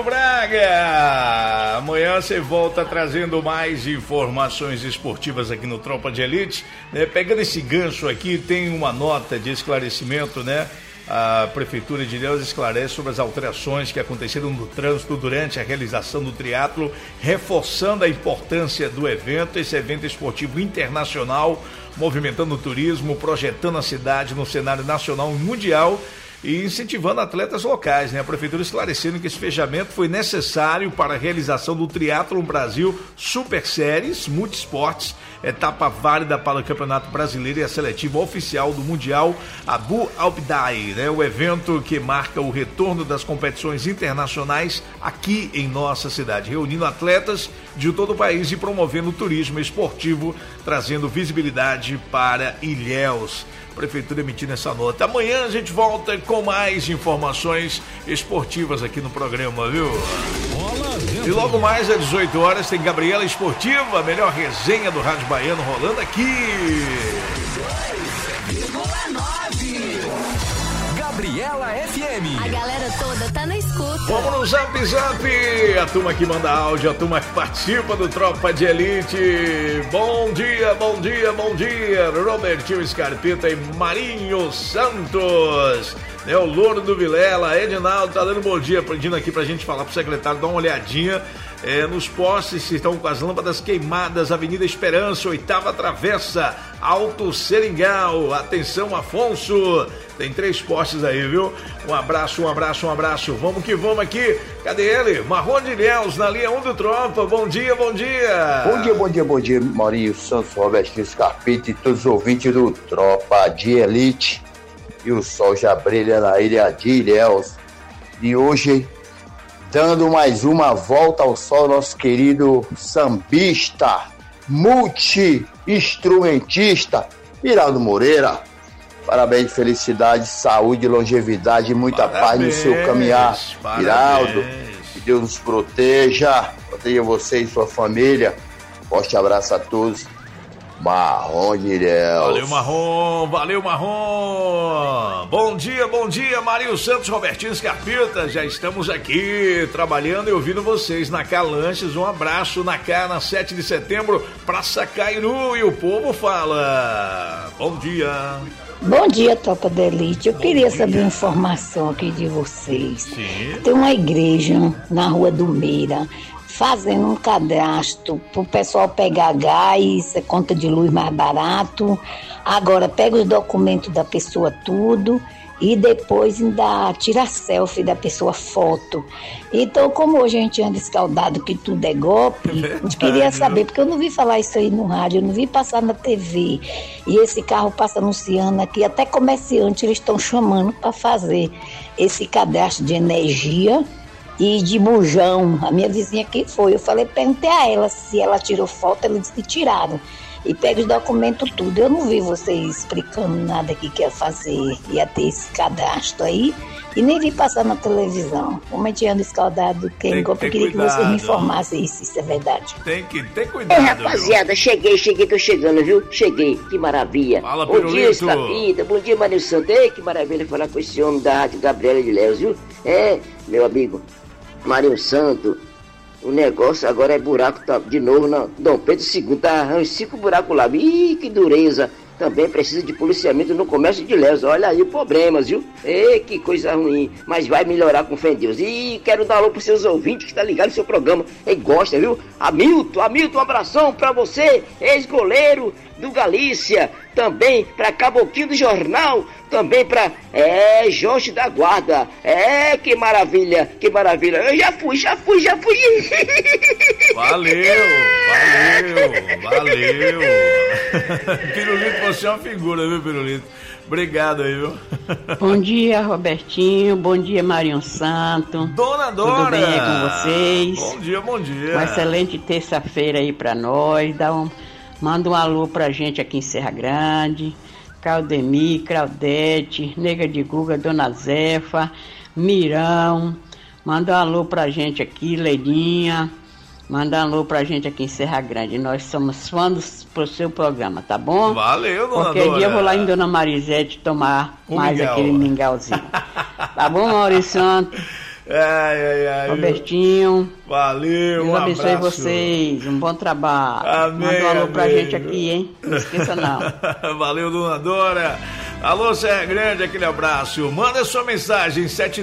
Braga! Amanhã você volta trazendo mais informações esportivas aqui no Tropa de Elite. Pegando esse gancho aqui, tem uma nota de esclarecimento, né? A Prefeitura de Ilhéus esclarece sobre as alterações que aconteceram no trânsito durante a realização do triatlo, reforçando a importância do evento, esse evento esportivo internacional, movimentando o turismo, projetando a cidade no cenário nacional e mundial e incentivando atletas locais, né? A Prefeitura esclarecendo que esse fechamento foi necessário para a realização do Triatlon Brasil Super Séries Multisportes, etapa válida para o Campeonato Brasileiro e a seletiva oficial do Mundial Abu Dhabi, né? O evento que marca o retorno das competições internacionais aqui em nossa cidade, reunindo atletas de todo o país e promovendo o turismo esportivo, trazendo visibilidade para Ilhéus. Prefeitura emitindo essa nota. Amanhã a gente volta com mais informações esportivas aqui no programa, viu? E logo mais às 18 horas tem Gabriela Esportiva, a melhor resenha do Rádio Baiano rolando aqui. Gabriela FM. A galera toda tá na escuta. Vamos no Zap Zap. A turma que manda áudio, a turma que participa do Tropa de Elite. Bom dia, bom dia, bom dia. Robertinho Scarpita e Marinho Santos. O Louro do Vilela, Edinaldo tá dando bom dia, pedindo aqui pra gente falar pro secretário, dar uma olhadinha nos postes que estão com as lâmpadas queimadas, Avenida Esperança, 8ª Travessa, Alto Seringal. Atenção, Afonso, tem 3 postes aí, viu? Um abraço, um abraço, um abraço. Vamos que vamos aqui. Cadê ele? Marrom de Ilhéus, na linha 1 do Tropa. Bom dia, bom dia. Bom dia, bom dia, bom dia, Maurinho Santos, Roberto Scarpita e todos os ouvintes do Tropa de Elite. E o sol já brilha na ilha de Ilhéus. E hoje, dando mais uma volta ao sol, nosso querido sambista, multi-instrumentista, Iraldo Moreira. Parabéns, felicidade, saúde, longevidade e muita paz no seu caminhar. Iraldo, que Deus nos proteja você e sua família. Forte abraço a todos. Marrom de Ilhéus. Valeu, Marrom, valeu, Marrom. Bom dia, Marinho Santos, Robertinho Scarpita. Já estamos aqui trabalhando e ouvindo vocês na Calanches. Um abraço na 7 de setembro, Praça Cairu. E o povo fala. Bom dia. Bom dia, Tropa da Elite. Eu queria saber uma informação aqui de vocês. Sim. Tem uma igreja na Rua do Meira fazendo um cadastro pro pessoal pegar gás, conta de luz mais barato. Agora pega os documentos da pessoa tudo e depois ainda tira selfie da pessoa, foto. Então, como hoje a gente anda escaldado que tudo é golpe, a gente queria saber, porque eu não vi falar isso aí no rádio, eu não vi passar na TV. E esse carro passa anunciando aqui, até comerciante eles estão chamando para fazer esse cadastro de energia e de bujão. A minha vizinha aqui foi, eu perguntei a ela se ela tirou foto, ela disse que tiraram. E pega os documentos tudo. Eu não vi vocês explicando nada que ia fazer, ia ter esse cadastro aí. E nem vi passar na televisão. Como a gente anda escaldado, eu queria que vocês me informassem isso é verdade. Tem que ter cuidado. Rapaziada, cheguei, tô chegando, viu? Cheguei, que maravilha. Fala, bom dia, Escapita, bom dia, Mário Santos. Ei, que maravilha falar com esse homem da Rádio Gabriela de Léus, viu? Meu amigo, Mário Santos. O negócio agora é buraco, tá, de novo, não. Dom Pedro II tá arranjando 5 buracos lá. Ih, que dureza. Também precisa de policiamento no comércio de Léus. Olha aí os problemas, viu? Ei, que coisa ruim. Mas vai melhorar com fé em Deus. E quero dar alô pros seus ouvintes que tá ligado no seu programa. E gosta, viu? Hamilton, um abração pra você, ex-goleiro do Galícia. Também pra Caboquinho do Jornal. Também pra Jorge da Guarda. Que maravilha, que maravilha. Eu já fui. Valeu. Pirulito, você é uma figura, viu, Pirulito? Obrigado aí, viu? Bom dia, Robertinho. Bom dia, Marinho Santo. Dona Dora. Tudo bem aí com vocês? Bom dia. Uma excelente terça-feira aí pra nós. Manda um alô pra gente aqui em Serra Grande. Claudemir, Claudete, Nega de Guga, Dona Zefa, Mirão. Manda um alô pra gente aqui, Leirinha. Manda um alô pra gente aqui em Serra Grande. Nós somos fãs pro seu programa, tá bom? Valeu, Dona Dora. Qualquer dia eu vou lá em Dona Marisete tomar mais aquele mingauzinho. Tá bom, Maurício Santos? Robertinho. Valeu, Deus abençoe vocês. Um bom trabalho. Amém. Manda um alô pra gente aqui, hein? Não esqueça não. Valeu, Dona Dora. Alô, Serra Grande, aquele abraço. Manda sua mensagem,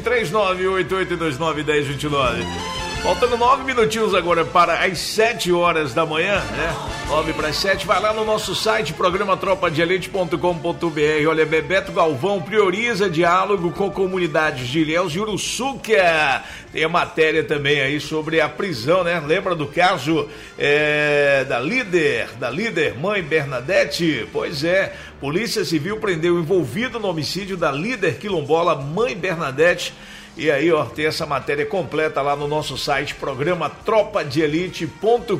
739-8829-1029. Faltando 9 minutinhos agora para as 7 horas da manhã, né? 9 para as 7, vai lá no nosso site, programa tropadeelite.com.br. Olha, Bebeto Galvão prioriza diálogo com comunidades de Ilhéus e Uruçuca. Tem a matéria também aí sobre a prisão, né? Lembra do caso da líder mãe Bernadette? Pois é, Polícia Civil prendeu o envolvido no homicídio da líder quilombola mãe Bernadette. E aí, ó, tem essa matéria completa lá no nosso site, programa tropadeelite.com.br.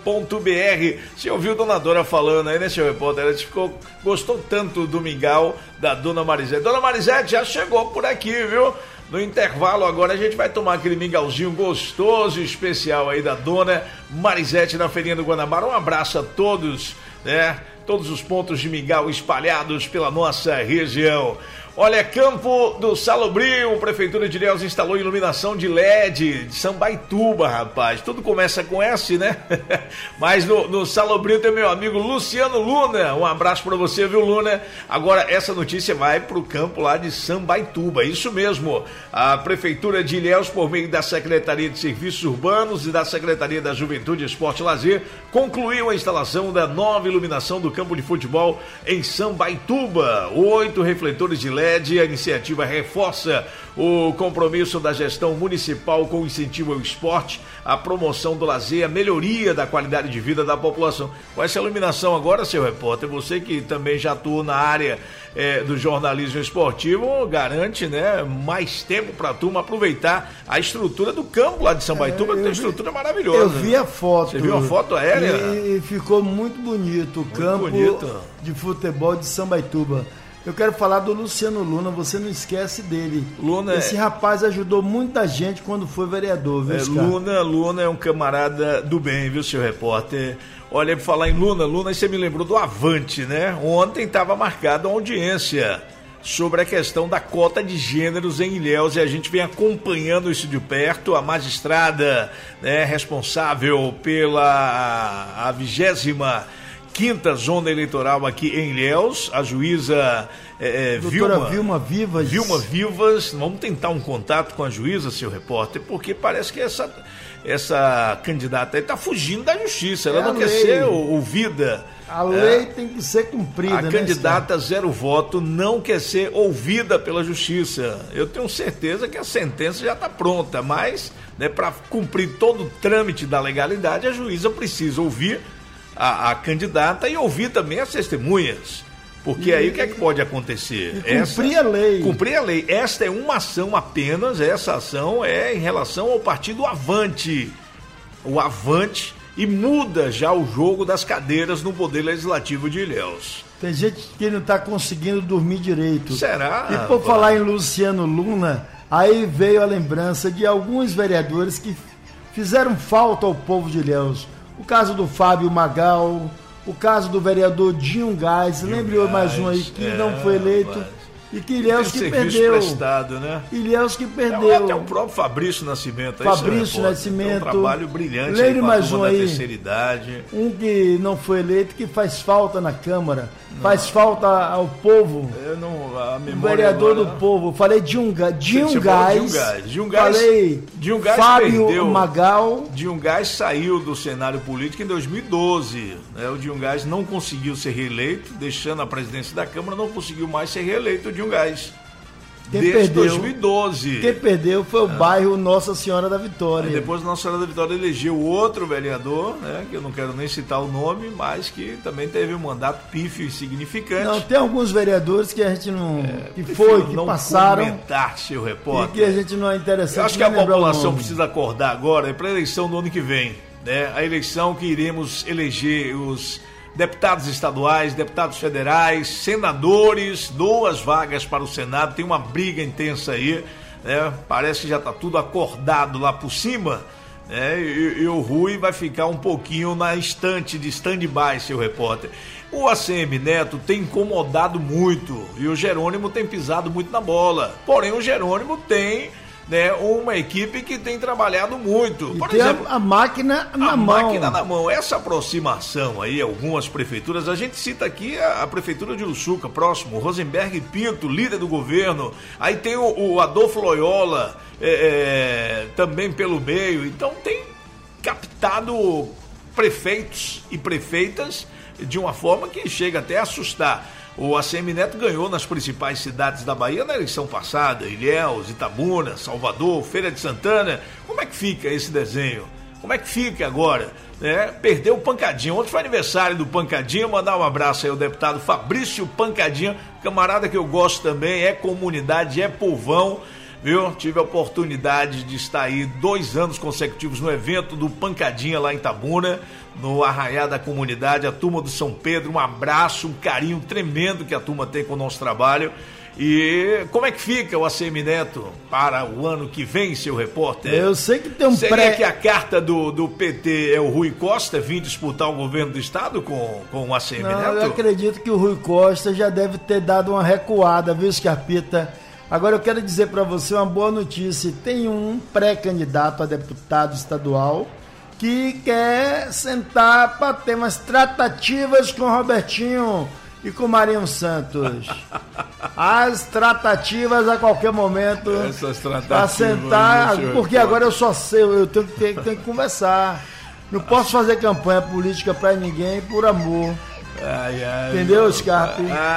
Você ouviu a Dona Dora falando aí, né, seu repórter? Ela gostou tanto do mingau da Dona Marisete. Dona Marisete já chegou por aqui, viu? No intervalo agora a gente vai tomar aquele mingauzinho gostoso e especial aí da Dona Marisete na Feirinha do Guanabara. Um abraço a todos, né? Todos os pontos de mingau espalhados pela nossa região. Olha, Campo do Salobrinho, Prefeitura de Ilhéus instalou iluminação de LED de Sambaituba, rapaz. Tudo começa com S, né? Mas no Salobrinho tem meu amigo Luciano Luna. Um abraço pra você, viu, Luna? Agora, essa notícia vai pro campo lá de Sambaituba. Isso mesmo. A Prefeitura de Ilhéus, por meio da Secretaria de Serviços Urbanos e da Secretaria da Juventude, Esporte e Lazer, concluiu a instalação da nova iluminação do campo de futebol em Sambaituba. 8 refletores de LED. A iniciativa reforça o compromisso da gestão municipal com o incentivo ao esporte, a promoção do lazer, a melhoria da qualidade de vida da população. Com essa iluminação agora, seu repórter, você que também já atua na área do jornalismo esportivo, garante, né, mais tempo para a turma aproveitar a estrutura do campo lá de Sambaituba, que tem uma estrutura maravilhosa. Eu vi a foto. Você viu a foto aérea? E ficou muito bonito o campo de futebol de Sambaituba. Eu quero falar do Luciano Luna, você não esquece dele. Esse rapaz ajudou muita gente quando foi vereador, viu, Luna é um camarada do bem, viu, seu repórter? Olha, pra falar em Luna, você me lembrou do Avante, né? Ontem estava marcada uma audiência sobre a questão da cota de gêneros em Ilhéus e a gente vem acompanhando isso de perto. A magistrada, né, responsável pela 25ª Zona Eleitoral aqui em Ilhéus, a juíza Vilma Vivas. Vamos tentar um contato com a juíza, seu repórter, porque parece que essa candidata aí está fugindo da justiça. Ela não quer ser ouvida A lei tem que ser cumprida, A candidata zero voto não quer ser ouvida pela justiça. Eu tenho certeza que a sentença já está pronta, mas para cumprir todo o trâmite da legalidade, a juíza precisa ouvir a candidata e ouvir também as testemunhas. Porque aí o que é que pode acontecer? Cumprir a lei. Cumprir a lei. Esta é uma ação apenas, essa ação é em relação ao partido Avante. O Avante, e muda já o jogo das cadeiras no Poder Legislativo de Ilhéus. Tem gente que não está conseguindo dormir direito. Será? E por falar em Luciano Luna, aí veio a lembrança de alguns vereadores que fizeram falta ao povo de Ilhéus. O caso do Fábio Magal, o caso do vereador Dinho Gás, lembre mais um aí que não foi eleito. E que Ilhéus que perdeu. Prestado, né? Ilhéus que perdeu. Até o próprio Fabrício Nascimento. Fabrício Nascimento. Tem um trabalho brilhante aí com a turma da terceira idade. Um que não foi eleito, que faz falta na Câmara. Faz falta ao povo. A memória o vereador agora... do povo. Falei Dinho Gás. Falei Dinho Gás Fábio perdeu. Magal. Dinho Gás saiu do cenário político em 2012. O Dinho Gás não conseguiu ser reeleito, deixando a presidência da Câmara, não conseguiu mais ser reeleito o Dinho Gás. Desde 2012. Quem perdeu foi o bairro Nossa Senhora da Vitória. E depois Nossa Senhora da Vitória elegeu outro vereador, que eu não quero nem citar o nome, mas que também teve um mandato pífio e significante. Não, tem alguns vereadores que a gente não... que passaram. Comentar, seu repórter. E que a gente não é interessante. Eu acho que a população precisa acordar agora para a eleição do ano que vem. A eleição que iremos eleger os deputados estaduais, deputados federais, senadores, 2 vagas para o Senado, tem uma briga intensa aí, parece que já está tudo acordado lá por cima, e o Rui vai ficar um pouquinho na estante de stand-by, seu repórter. O ACM Neto tem incomodado muito e o Jerônimo tem pisado muito na bola, porém o Jerônimo tem uma equipe que tem trabalhado muito. Por exemplo, a máquina na mão. A máquina na mão. Essa aproximação aí, algumas prefeituras, a gente cita aqui a prefeitura de Uruçuca, próximo, Rosenberg Pinto, líder do governo. Aí tem o Adolfo Loyola, também pelo meio. Então tem captado prefeitos e prefeitas de uma forma que chega até a assustar. O ACM Neto ganhou nas principais cidades da Bahia na eleição passada, Ilhéus, Itabuna, Salvador, Feira de Santana. Como é que fica esse desenho? Como é que fica agora? Perdeu o Pancadinha. Ontem foi aniversário do Pancadinha. Mandar um abraço aí ao deputado Fabrício Pancadinha, camarada que eu gosto também, é comunidade, é povão. Viu? Tive a oportunidade de estar aí 2 anos consecutivos no evento do Pancadinha lá em Itabuna, no Arraiá da Comunidade, a turma do São Pedro, um abraço, um carinho tremendo que a turma tem com o nosso trabalho. E como é que fica o ACM Neto para o ano que vem, seu repórter? Eu sei que tem um Seria que a carta do PT é o Rui Costa vir disputar o governo do estado com o ACM Neto? Eu acredito que o Rui Costa já deve ter dado uma recuada, viu, Scarpita? Agora eu quero dizer para você uma boa notícia. Tem um pré-candidato a deputado estadual que quer sentar para ter umas tratativas com o Robertinho e com o Marinho Santos. As tratativas a qualquer momento. Essas tratativas. Para sentar, porque agora eu só sei, eu tenho que conversar. Não posso fazer campanha política para ninguém por amor. Entendeu, Scarpe?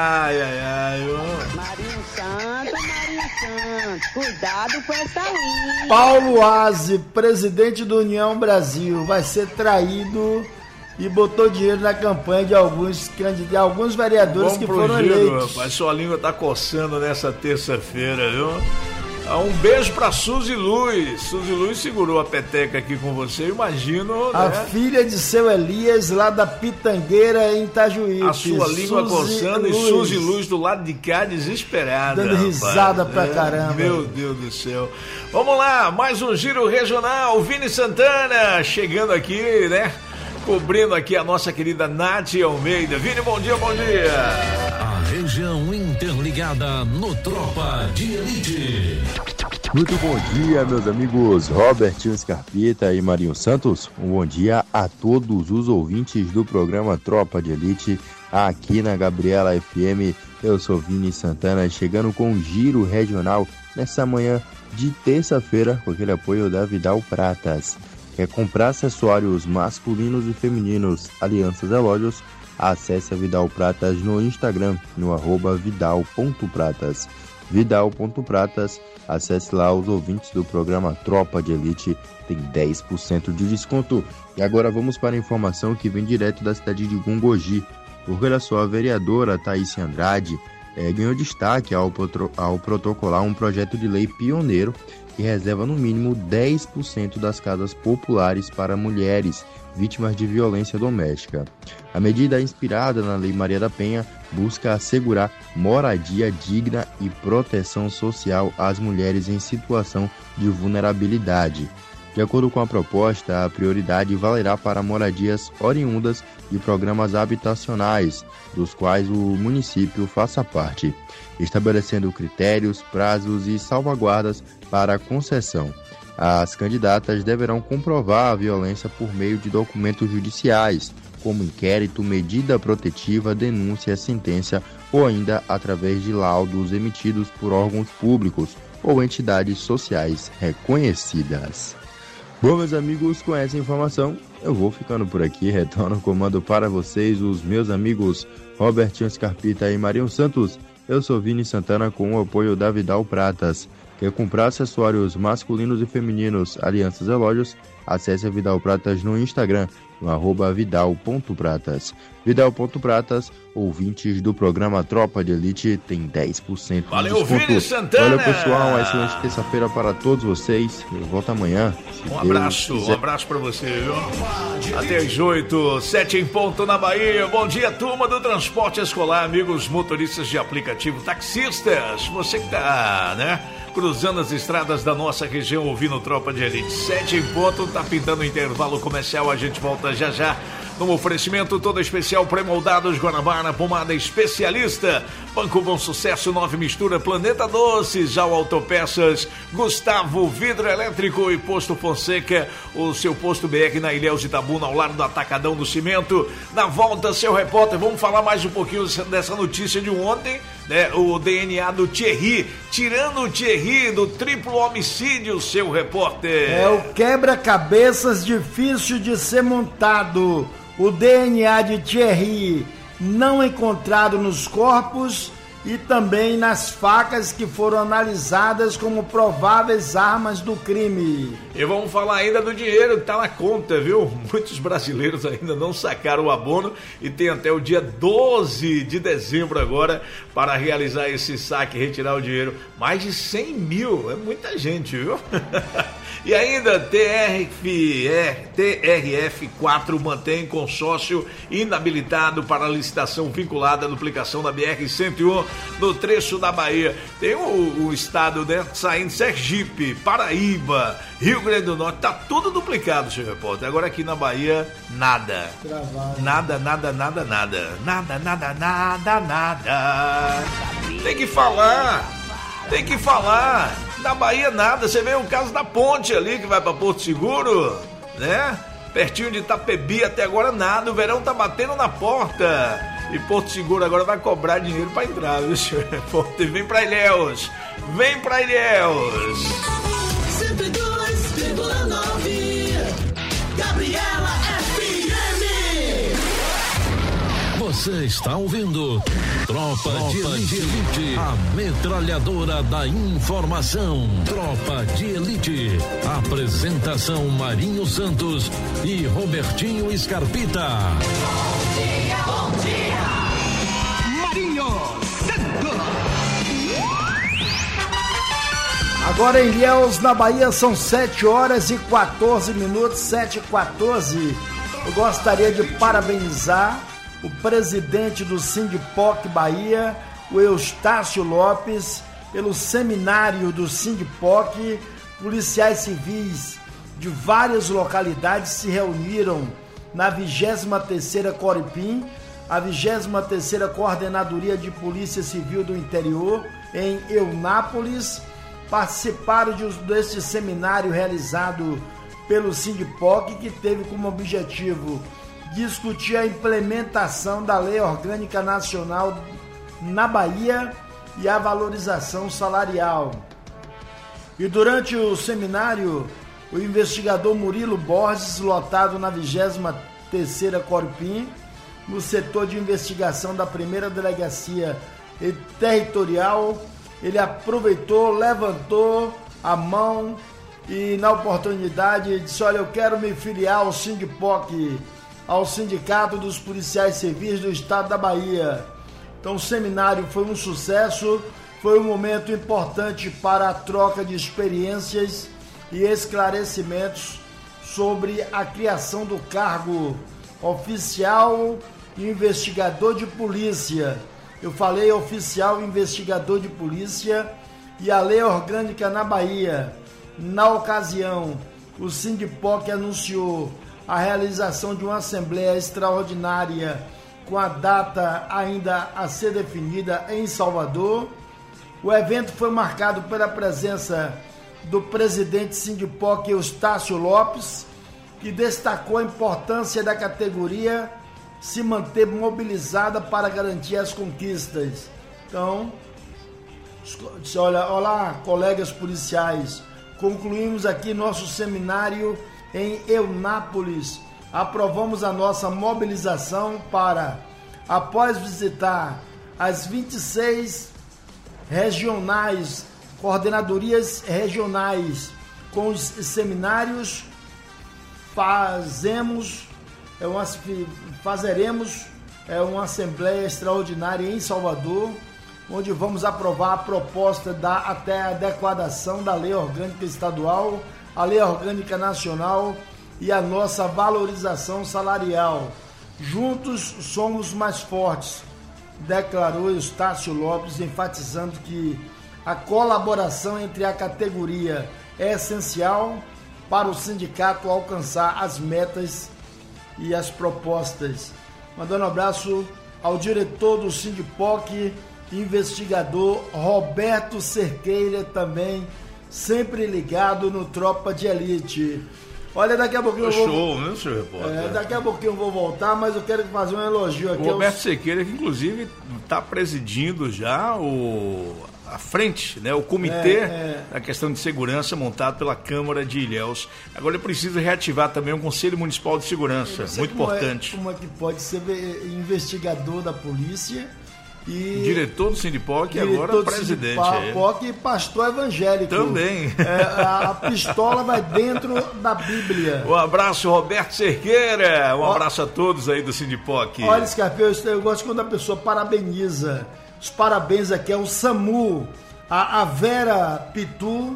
Marinho Santos, cuidado com essa linha. Paulo Aze, presidente do União Brasil, vai ser traído e botou dinheiro na campanha de alguns vereadores que foram eleitos. Rapaz, sua língua tá coçando nessa terça-feira, viu? Um beijo pra Suzy Luz. Suzy Luz segurou a peteca aqui com você, imagino. A filha de seu Elias, lá da Pitangueira, em Itajuípe. A sua língua coçando e Suzy Luz do lado de cá, desesperada. Dando risada pra caramba. Meu Deus do céu. Vamos lá, mais um giro regional. Vini Santana chegando aqui, cobrindo aqui a nossa querida Nath Almeida. Vini, bom dia, bom dia. A região interligada no Tropa de Elite. Muito bom dia, meus amigos Robertinho Scarpita e Marinho Santos. Um bom dia a todos os ouvintes do programa Tropa de Elite aqui na Gabriela FM. Eu sou Vini Santana, chegando com um giro regional nessa manhã de terça-feira, com aquele apoio da Vidal Pratas. Quer comprar acessórios masculinos e femininos, alianças, relógios? acesse a Vidal Pratas no Instagram, no @vidal.pratas. Vidal.pratas, acesse lá. Os ouvintes do programa Tropa de Elite tem 10% de desconto. E agora vamos para a informação que vem direto da cidade de Gongogi, porque olha só, a vereadora Thaís Andrade ganhou destaque ao protocolar um projeto de lei pioneiro que reserva no mínimo 10% das casas populares para mulheres vítimas de violência doméstica. A medida, inspirada na Lei Maria da Penha, busca assegurar moradia digna e proteção social às mulheres em situação de vulnerabilidade. De acordo com a proposta, a prioridade valerá para moradias oriundas de programas habitacionais, dos quais o município faça parte, estabelecendo critérios, prazos e salvaguardas para a concessão. As candidatas deverão comprovar a violência por meio de documentos judiciais, como inquérito, medida protetiva, denúncia, sentença ou ainda através de laudos emitidos por órgãos públicos ou entidades sociais reconhecidas. Bom, meus amigos, com essa informação, eu vou ficando por aqui. Retorno o comando para vocês, os meus amigos Robertinho Scarpita e Marinho Santos. Eu sou Vini Santana, com o apoio da Vidal Pratas. Quer comprar acessórios masculinos e femininos, alianças e relógios? Acesse a Vidal Pratas no Instagram, no @vidal.pratas. Vidal.pratas, ouvintes do programa Tropa de Elite, tem 10% de Valeu, desconto. Vini Santana! Valeu, pessoal, uma excelente terça-feira para todos vocês. Eu volto amanhã. Um abraço pra você, viu? Até às 8, 7 em ponto na Bahia. Bom dia, turma do transporte escolar, amigos motoristas de aplicativo, taxistas, você que tá, né, cruzando as estradas da nossa região ouvindo Tropa de Elite. 7 em ponto, tá pintando o intervalo comercial, a gente volta já já. No oferecimento todo especial, pré-moldados Guanabara, pomada especialista, Banco Bom Sucesso, 9 Mistura, Planeta Doces, Já o Autopeças, Gustavo Vidro Elétrico e Posto Fonseca, o seu posto BR na Ilhéus de Itabuna, ao lado do Atacadão do Cimento. Na volta, seu repórter, vamos falar mais um pouquinho dessa notícia de ontem, né? O DNA do Thierry, tirando o Thierry do triplo homicídio, seu repórter. É o quebra-cabeças difícil de ser montado. O DNA de Thierry não encontrado nos corpos e também nas facas que foram analisadas como prováveis armas do crime. E vamos falar ainda do dinheiro que tá na conta, viu? Muitos brasileiros ainda não sacaram o abono e tem até o dia 12 de dezembro agora para realizar esse saque e retirar o dinheiro. Mais de 100 mil, é muita gente, viu? E ainda TRF4 mantém consórcio inabilitado para licitação vinculada à duplicação da BR-101 no trecho da Bahia. Tem o estado, né, saindo Sergipe, Paraíba, Rio Grande do Norte, tá tudo duplicado, seu repórter. Agora aqui na Bahia, nada. Travado. Nada. Tem que falar. Na Bahia nada, você vê o caso da ponte ali que vai para Porto Seguro, né? Pertinho de Itapebi, até agora nada, o verão tá batendo na porta. E Porto Seguro agora vai cobrar dinheiro para entrar, viu, senhor? Vem pra Ilhéus. 102,9 Gabriela FM. Você está ouvindo Tropa de Elite, a metralhadora da informação. Tropa de Elite. Apresentação Marinho Santos e Robertinho Scarpita. Bom dia. Marinho Santos. Agora em Ilhéus, na Bahia, são 7 horas e 14 minutos, 7h14. Eu gostaria de parabenizar o presidente do Sindipoc Bahia, o Eustácio Lopes, pelo seminário do Sindipoc. Policiais civis de várias localidades se reuniram na 23ª Coripim, a 23ª Coordenadoria de Polícia Civil do Interior, em Eunápolis. Participaram deste seminário realizado pelo Sindipoc, que teve como objetivo discutir a implementação da Lei Orgânica Nacional na Bahia e a valorização salarial. E durante o seminário, o investigador Murilo Borges, lotado na 23ª Coripim, no setor de investigação da primeira delegacia territorial. Ele aproveitou, levantou a mão e na oportunidade disse: olha, eu quero me filiar ao Sindipok, ao Sindicato dos Policiais Civis do Estado da Bahia. Então o seminário foi um sucesso, foi um momento importante para a troca de experiências e esclarecimentos sobre a criação do cargo oficial e investigador de polícia. Eu falei oficial e investigador de polícia e a lei orgânica na Bahia. Na ocasião, o Sindipok anunciou a realização de uma assembleia extraordinária com a data ainda a ser definida em Salvador. O evento foi marcado pela presença do presidente Sindipok, Eustácio Lopes, que destacou a importância da categoria se manter mobilizada para garantir as conquistas. Então, olá, colegas policiais, concluímos aqui nosso seminário em Eunápolis. Aprovamos a nossa mobilização para, após visitar as 26 regionais, coordenadorias regionais com os seminários, fazeremos uma assembleia extraordinária em Salvador, onde vamos aprovar a proposta da até adequação da lei orgânica estadual, a lei orgânica nacional e a nossa valorização salarial. Juntos somos mais fortes, declarou Eustácio Lopes, enfatizando que a colaboração entre a categoria é essencial para o sindicato alcançar as metas e as propostas. Mandando um abraço ao diretor do Sindipok, investigador Roberto Cerqueira, também sempre ligado no Tropa de Elite. Olha, daqui a pouquinho show, né, senhor repórter? Daqui a pouquinho eu vou voltar, mas eu quero fazer um elogio aqui. O Roberto Cerqueira, que inclusive está presidindo já a frente, né, o comitê da questão de segurança montado pela Câmara de Ilhéus. Agora ele precisa reativar também o Conselho Municipal de Segurança, muito importante. Como é que pode ser investigador da polícia e diretor do Sindipok e agora presidente. Sindipok e pastor evangélico. Também. A pistola vai dentro da Bíblia. Um abraço, Roberto Cerqueira. Um abraço a todos aí do Sindipok. Olha, Scarpeu, eu gosto quando a pessoa parabeniza. Os parabéns aqui é o SAMU, a Vera Pitu,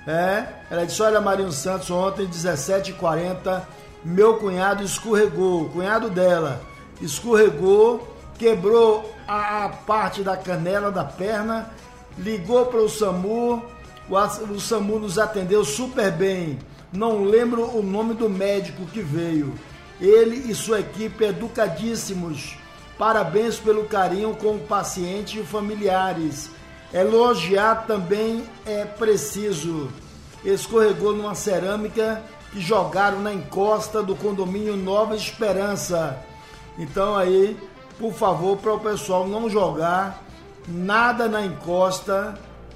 ela disse: olha, Marinho Santos, ontem 17h40, meu cunhado escorregou, o cunhado dela escorregou, quebrou a parte da canela da perna, ligou para o SAMU, o SAMU nos atendeu super bem, não lembro o nome do médico que veio, ele e sua equipe educadíssimos. Parabéns pelo carinho com o paciente e familiares. Elogiar também é preciso. Escorregou numa cerâmica que jogaram na encosta do condomínio Nova Esperança. Então aí, por favor, para o pessoal não jogar nada na encosta,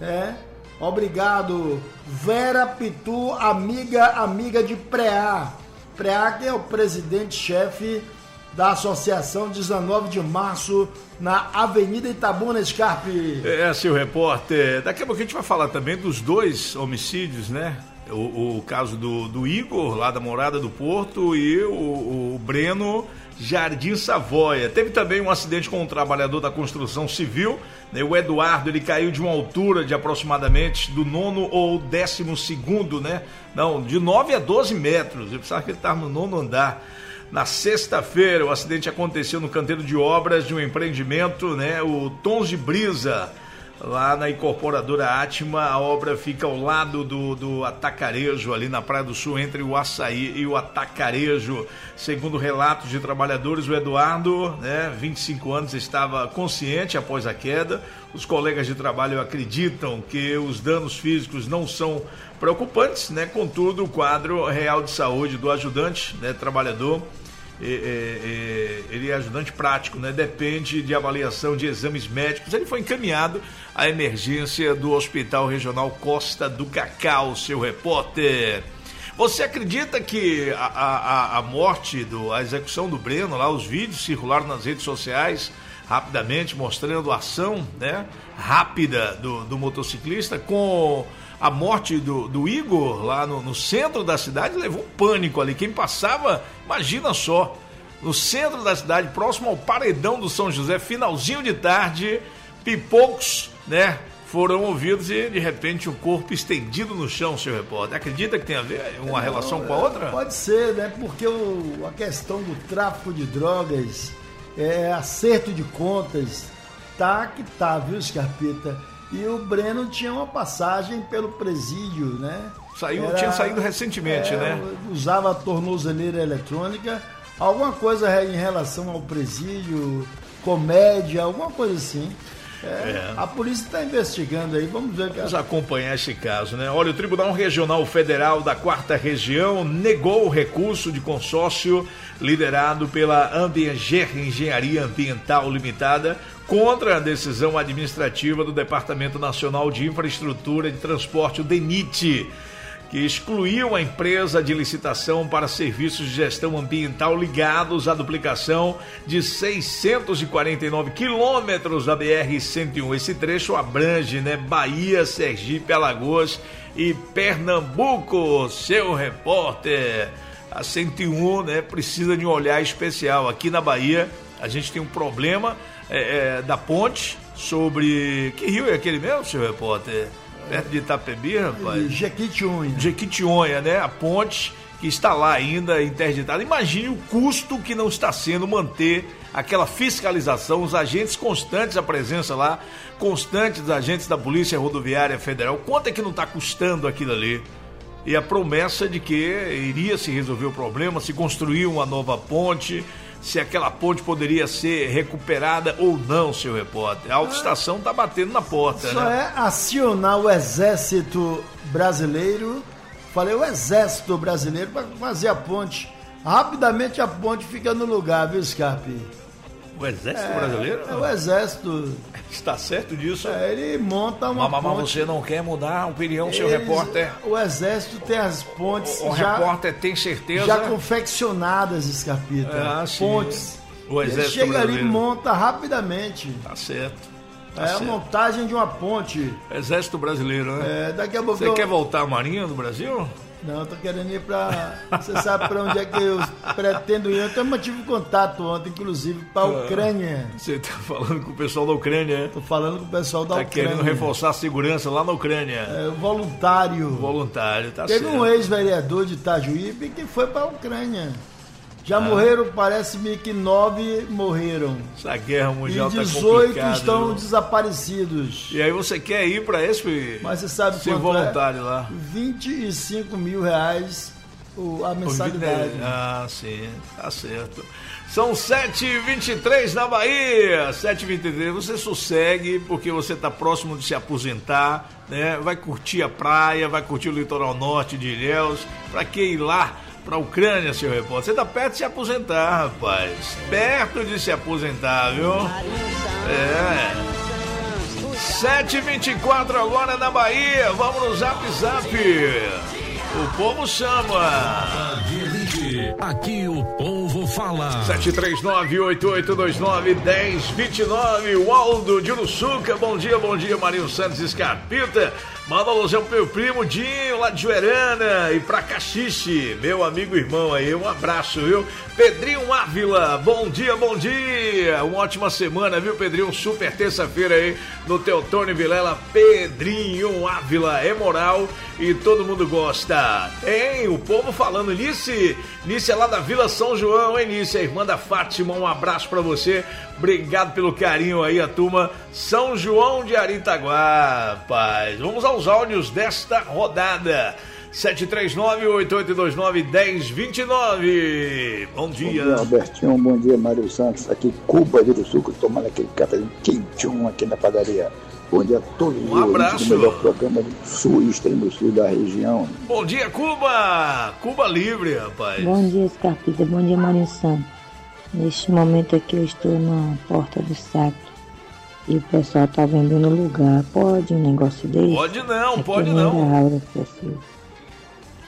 Obrigado. Vera Pitu, amiga de Preá. Preá, que é o presidente-chefe da Associação 19 de Março, na Avenida Itabuna, Scarpe. Seu repórter. Daqui a pouco a gente vai falar também dos 2 homicídios, né? O caso do Igor, lá da Morada do Porto, e o Breno, Jardim Savoia. Teve também um acidente com um trabalhador da construção civil, né? O Eduardo, ele caiu de uma altura de aproximadamente do 9º ou 12º, né? Não, de 9 a 12 metros. Eu pensava que ele estava no 9º andar. Na sexta-feira, o acidente aconteceu no canteiro de obras de um empreendimento, né, o Tons de Brisa, lá na incorporadora Atma. A obra fica ao lado do Atacarejo, ali na Praia do Sul, entre o Açaí e o Atacarejo. Segundo relatos de trabalhadores, o Eduardo, 25 anos, estava consciente após a queda. Os colegas de trabalho acreditam que os danos físicos não são preocupantes, né? Contudo, o quadro real de saúde do ajudante, trabalhador, ele é ajudante prático, né? Depende de avaliação de exames médicos. Ele foi encaminhado à emergência do Hospital Regional Costa do Cacau, seu repórter. Você acredita que a morte, a execução do Breno, lá os vídeos circularam nas redes sociais rapidamente, mostrando a ação, né, rápida do motociclista, com a morte do Igor lá no centro da cidade, levou um pânico ali. Quem passava, imagina só, no centro da cidade, próximo ao paredão do São José, finalzinho de tarde, pipocos, né, foram ouvidos e de repente o corpo estendido no chão, seu repórter. Acredita que tem a ver uma relação com a outra? Pode ser, né? Porque a questão do tráfico de drogas, acerto de contas, tá, viu, Scarpita? E o Breno tinha uma passagem pelo presídio, né? Tinha saído recentemente, né? Usava a tornozeleira eletrônica, alguma coisa em relação ao presídio, comédia, alguma coisa assim. A polícia está investigando aí, vamos ver. Vamos acompanhar esse caso, né? Olha, o Tribunal Regional Federal da 4ª Região negou o recurso de consórcio liderado pela Ambinger Engenharia Ambiental Limitada contra a decisão administrativa do Departamento Nacional de Infraestrutura de Transporte, o DENIT, que excluiu a empresa de licitação para serviços de gestão ambiental ligados à duplicação de 649 quilômetros da BR-101. Esse trecho abrange, né, Bahia, Sergipe, Alagoas e Pernambuco. Seu repórter, a 101, né, precisa de um olhar especial. Aqui na Bahia, a gente tem um problema da ponte sobre... Que rio é aquele mesmo, seu repórter? Perto de Itapebi, rapaz. Jequitinhonha, né? A ponte que está lá ainda interditada. Imagine o custo que não está sendo manter aquela fiscalização, os agentes constantes, a presença lá, constantes dos agentes da Polícia Rodoviária Federal. Quanto é que não está custando aquilo ali? E a promessa de que iria se resolver o problema, se construir uma nova ponte, se aquela ponte poderia ser recuperada ou não, seu repórter. A autoestação está batendo na porta, Só né? é acionar o Exército Brasileiro, o Exército Brasileiro para fazer a ponte. Rapidamente a ponte fica no lugar, viu, Scarpe? O Exército Brasileiro? O Exército. Está certo disso? Ele monta uma ponte. Mas você não quer mudar a opinião, seu repórter? O Exército tem as pontes o repórter tem certeza? Já confeccionadas, Scarpita. Pontes. O Exército Ele chega Brasileiro. ali e monta rapidamente. Tá certo. A montagem de uma ponte. Exército Brasileiro, né? Daqui a pouco você quer voltar à Marinha do Brasil? Não, eu tô querendo ir pra... Você sabe pra onde é que eu pretendo ir? Eu até mantive contato ontem, inclusive, pra Ucrânia. Você tá falando com o pessoal da Ucrânia, né? Tô falando com o pessoal da Ucrânia. Tá querendo reforçar a segurança lá na Ucrânia. Voluntário. Voluntário, tá certo. Teve um ex-vereador de Itajuípe que foi pra Ucrânia. Já morreram, parece-me que 9 morreram. Essa guerra mundial tá complicada. E 18 estão desaparecidos. E aí você quer ir para esse? Mas você sabe ser voluntário lá? R$25 mil a mensalidade. Ah, sim, tá certo. São 7h23 na Bahia. 7h23, você sossegue porque você tá próximo de se aposentar, né? Vai curtir a praia, vai curtir o litoral norte de Ilhéus. Pra que ir lá? Pra Ucrânia, seu repórter. Você tá perto de se aposentar, rapaz. Perto de se aposentar, viu? 7h24 agora na Bahia. Vamos no Zap Zap. O povo chama. Aqui o povo fala. 739-8829-1029. O Aldo de Uruçuca. Bom dia, Marinho Santos Scarpita. Manda um alusão pro meu primo Dinho, lá de Joerana, e pra Caxixe, meu amigo e irmão aí, um abraço, viu? Pedrinho Ávila, bom dia, uma ótima semana, viu, Pedrinho? Super terça-feira aí no Teotônio Vilela. Pedrinho Ávila, é moral e todo mundo gosta. Hein, o povo falando, Nice é lá da Vila São João, hein, Nice, a irmã da Fátima, um abraço pra você. Obrigado pelo carinho aí, a turma São João de Aritaguá, rapaz. Vamos aos áudios desta rodada. 739-8829-1029. Bom dia. Bom dia, Albertinho. Bom dia, Mário Santos. Aqui, Cuba de Uruçuca, tomando aquele café quentinho aqui na padaria. Bom dia a todos. Um abraço. O melhor programa do sul, extremo sul da região. Bom dia, Cuba. Cuba livre, rapaz. Bom dia, Scarpita. Bom dia, Mário Santos. Neste momento aqui eu estou na porta do saque e o pessoal tá vendendo lugar. Pode um negócio desse? Pode não, pode não.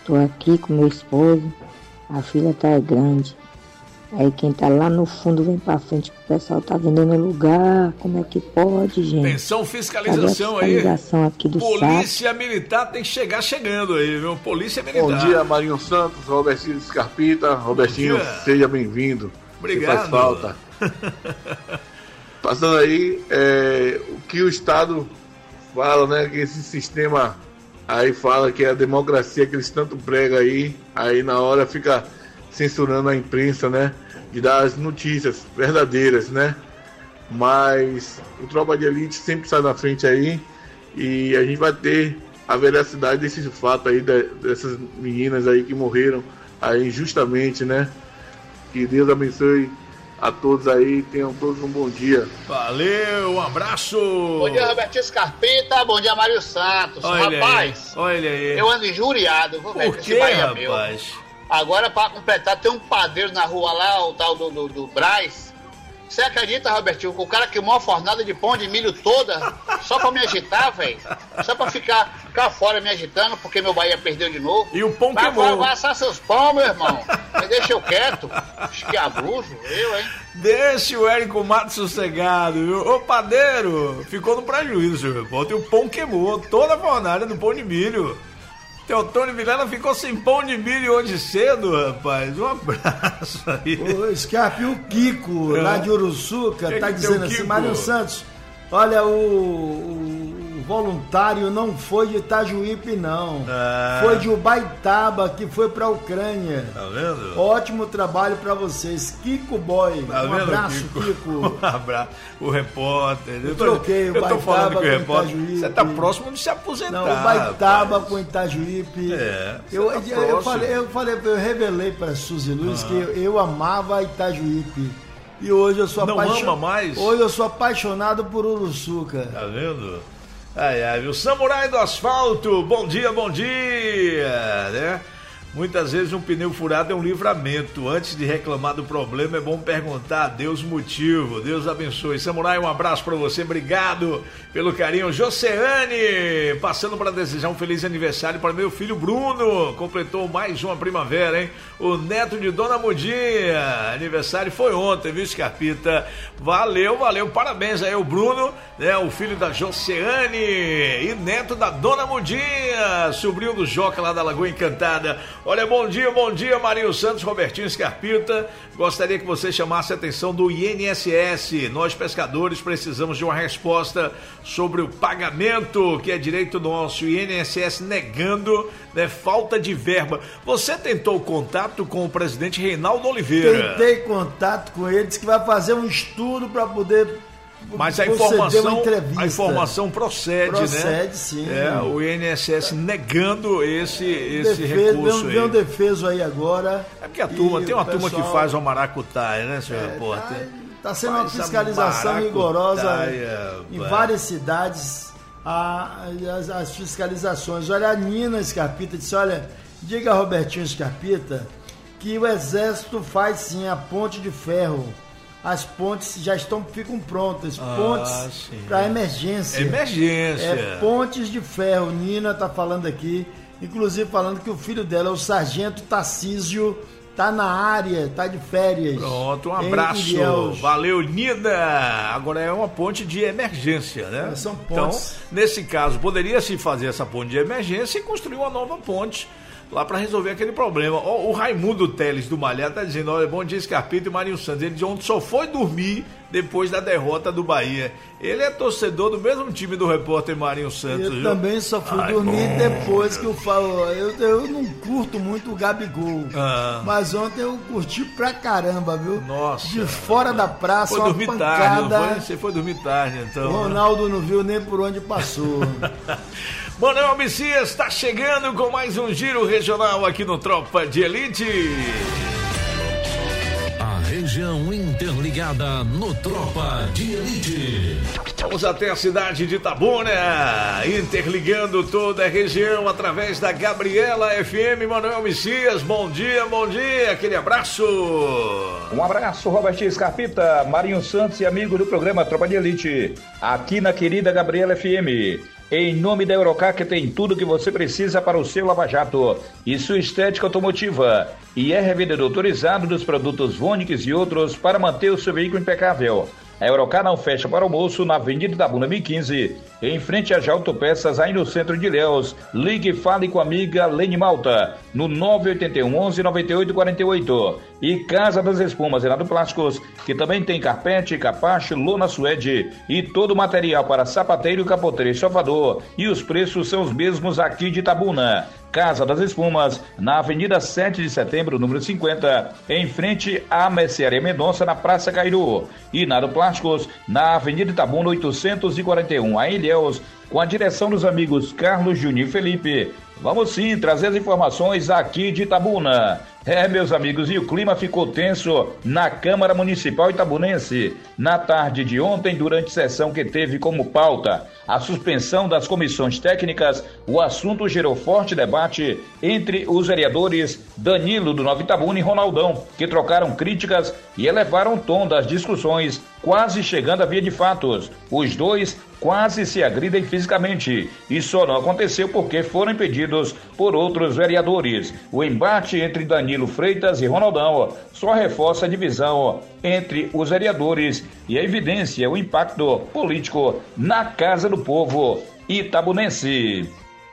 Estou aqui com meu esposo, a filha tá grande. Aí quem tá lá no fundo vem pra frente, que o pessoal tá vendendo lugar, como é que pode, gente? Atenção, fiscalização aí. Fiscalização aqui do Polícia Militar tem que chegar chegando aí, viu? Polícia Militar. Bom dia, Marinho Santos, Robertinho Scarpita. Robertinho, seja bem-vindo. Obrigado. Você faz falta. Passando aí, o que o Estado fala, né? Que esse sistema aí fala que é a democracia que eles tanto pregam aí na hora fica censurando a imprensa, né? De dar as notícias verdadeiras, né? Mas o Tropa de Elite sempre sai na frente aí e a gente vai ter a veracidade desse fato aí, dessas meninas aí que morreram aí injustamente, né? Que Deus abençoe a todos aí, tenham todos um bom dia. Valeu, um abraço. Bom dia, Robertinho Scarpita, bom dia, Mário Santos. Olha rapaz, aí, olha aí. Eu ando injuriado, viu, velho? Por quê, rapaz? Meu. Agora, pra completar, tem um padeiro na rua lá, o tal do Braz. Você acredita, Robertinho, que o cara queimou uma fornada de pão de milho toda só pra me agitar, velho? Só pra ficar fora me agitando, porque meu Bahia perdeu de novo. E o pão queimou. Vai assar seus pão, meu irmão. Me deixa eu quieto. Acho que abuso, hein? Deixa o Érico Matos sossegado, viu? Ô, padeiro, ficou no prejuízo, seu repórter. E o pão queimou toda a fornalha do pão de milho. Teotônio Vilela ficou sem pão de milho hoje cedo, rapaz. Um abraço aí. O Scarpe, o Kiko, lá de Uruçuca, tá dizendo assim, Mário Santos, olha, o voluntário não foi de Itajuípe, não. Foi de Ubaitaba, que foi pra Ucrânia. Tá vendo? Ótimo trabalho pra vocês. Kiko Boy, tá um abraço, Kiko. Um abraço. O repórter. Eu troquei o tô falando que o repórter. Itajuípe. Você tá próximo de se aposentar. Não, Ubaitaba com Itajuípe. Eu revelei pra Suzy Luz que eu amava Itajuípe. E hoje eu sou apaixonado. Não ama mais? Hoje eu sou apaixonado por Uruçuca. Tá vendo? Viu? Samurai do Asfalto, bom dia, né? Muitas vezes um pneu furado é um livramento. Antes de reclamar do problema, é bom perguntar a Deus o motivo. Deus abençoe. Samurai, um abraço pra você, obrigado pelo carinho. Joceane, passando para desejar um feliz aniversário para meu filho Bruno. Completou mais uma primavera, hein? O neto de Dona Mudinha. Aniversário foi ontem, viu, Scarpita? Valeu, parabéns aí ao Bruno, né? O filho da Joceane e neto da Dona Mudinha, sobrinho do Joca lá da Lagoa Encantada. Olha, bom dia, Marinho Santos, Robertinho Scarpita. Gostaria que você chamasse a atenção do INSS. Nós, pescadores, precisamos de uma resposta sobre o pagamento, que é direito nosso. O INSS negando, né, falta de verba. Você tentou contato com o presidente Reinaldo Oliveira? Tentei contato com ele, disse que vai fazer um estudo para poder... Mas a informação procede, né? Procede, sim. O INSS negando esse recurso aí. Deu um defeso aí agora. É porque tem uma turma que faz o maracutaia, né, senhor repórter? Tá sendo uma fiscalização rigorosa em várias cidades, as fiscalizações. Olha, a Nina Scarpita disse, olha, diga a Robertinho Scarpita que o Exército faz sim a ponte de ferro. As pontes já ficam prontas, pontes para emergência. Pontes de ferro. Nina tá falando aqui, inclusive falando que o filho dela, o sargento Tarcísio, tá na área, tá de férias. Pronto, um abraço. Valeu, Nina. Agora é uma ponte de emergência, né? São pontes. Então, nesse caso, poderia-se fazer essa ponte de emergência e construir uma nova ponte lá para resolver aquele problema. O Raimundo Teles do Malhar tá dizendo, olha, bom dia, Scarpita e Marinho Santos. Ele de ontem só foi dormir depois da derrota do Bahia. Ele é torcedor do mesmo time do repórter Marinho Santos. Eu também só fui dormir depois que eu falo. Eu não curto muito o Gabigol, mas ontem eu curti pra caramba, viu? Nossa. De fora da praça, foi uma dormir pancada. Tarde, você foi dormir tarde, então. O Ronaldo não viu nem por onde passou. Manuel Messias está chegando com mais um giro regional aqui no Tropa de Elite. A região interligada no Tropa de Elite. Vamos até a cidade de Itabuna, interligando toda a região através da Gabriela FM. Manuel Messias, bom dia, aquele abraço. Um abraço, Robertinho Scarpita, Marinho Santos e amigo do programa Tropa de Elite, aqui na querida Gabriela FM. em nome da Eurocar, que tem tudo que você precisa para o seu lava-jato e sua estética automotiva. E é revendedor autorizado dos produtos Vonix e outros para manter o seu veículo impecável. A Eurocar não fecha para almoço na Avenida Itabuna 1015, em frente a Autopeças, aí no centro de Ilhéus. Ligue e fale com a amiga Lene Malta, no 981 11 98 48. E Casa das Espumas, Renato Plásticos, que também tem carpete, capacho, lona suede e todo o material para sapateiro, capoteiro e sofador. E os preços são os mesmos aqui de Itabuna. Casa das Espumas, na Avenida 7 de Setembro, número 50, em frente à Mercearia Mendonça, na Praça Cairu. E Nado Plásticos, na Avenida Itabuna 841, a Ilhéus, com a direção dos amigos Carlos, Juninho e Felipe. Vamos sim trazer as informações aqui de Itabuna. Meus amigos, e o clima ficou tenso na Câmara Municipal Itabunense. Na tarde de ontem, durante sessão que teve como pauta a suspensão das comissões técnicas, o assunto gerou forte debate entre os vereadores Danilo, do Nova Itabuna, e Ronaldão, que trocaram críticas e elevaram o tom das discussões, quase chegando à via de fatos. Os dois quase se agridem fisicamente, e só não aconteceu porque foram impedidos por outros vereadores. O embate entre Danilo Freitas e Ronaldão só reforça a divisão entre os vereadores e evidencia o impacto político na Casa do Povo itabunense.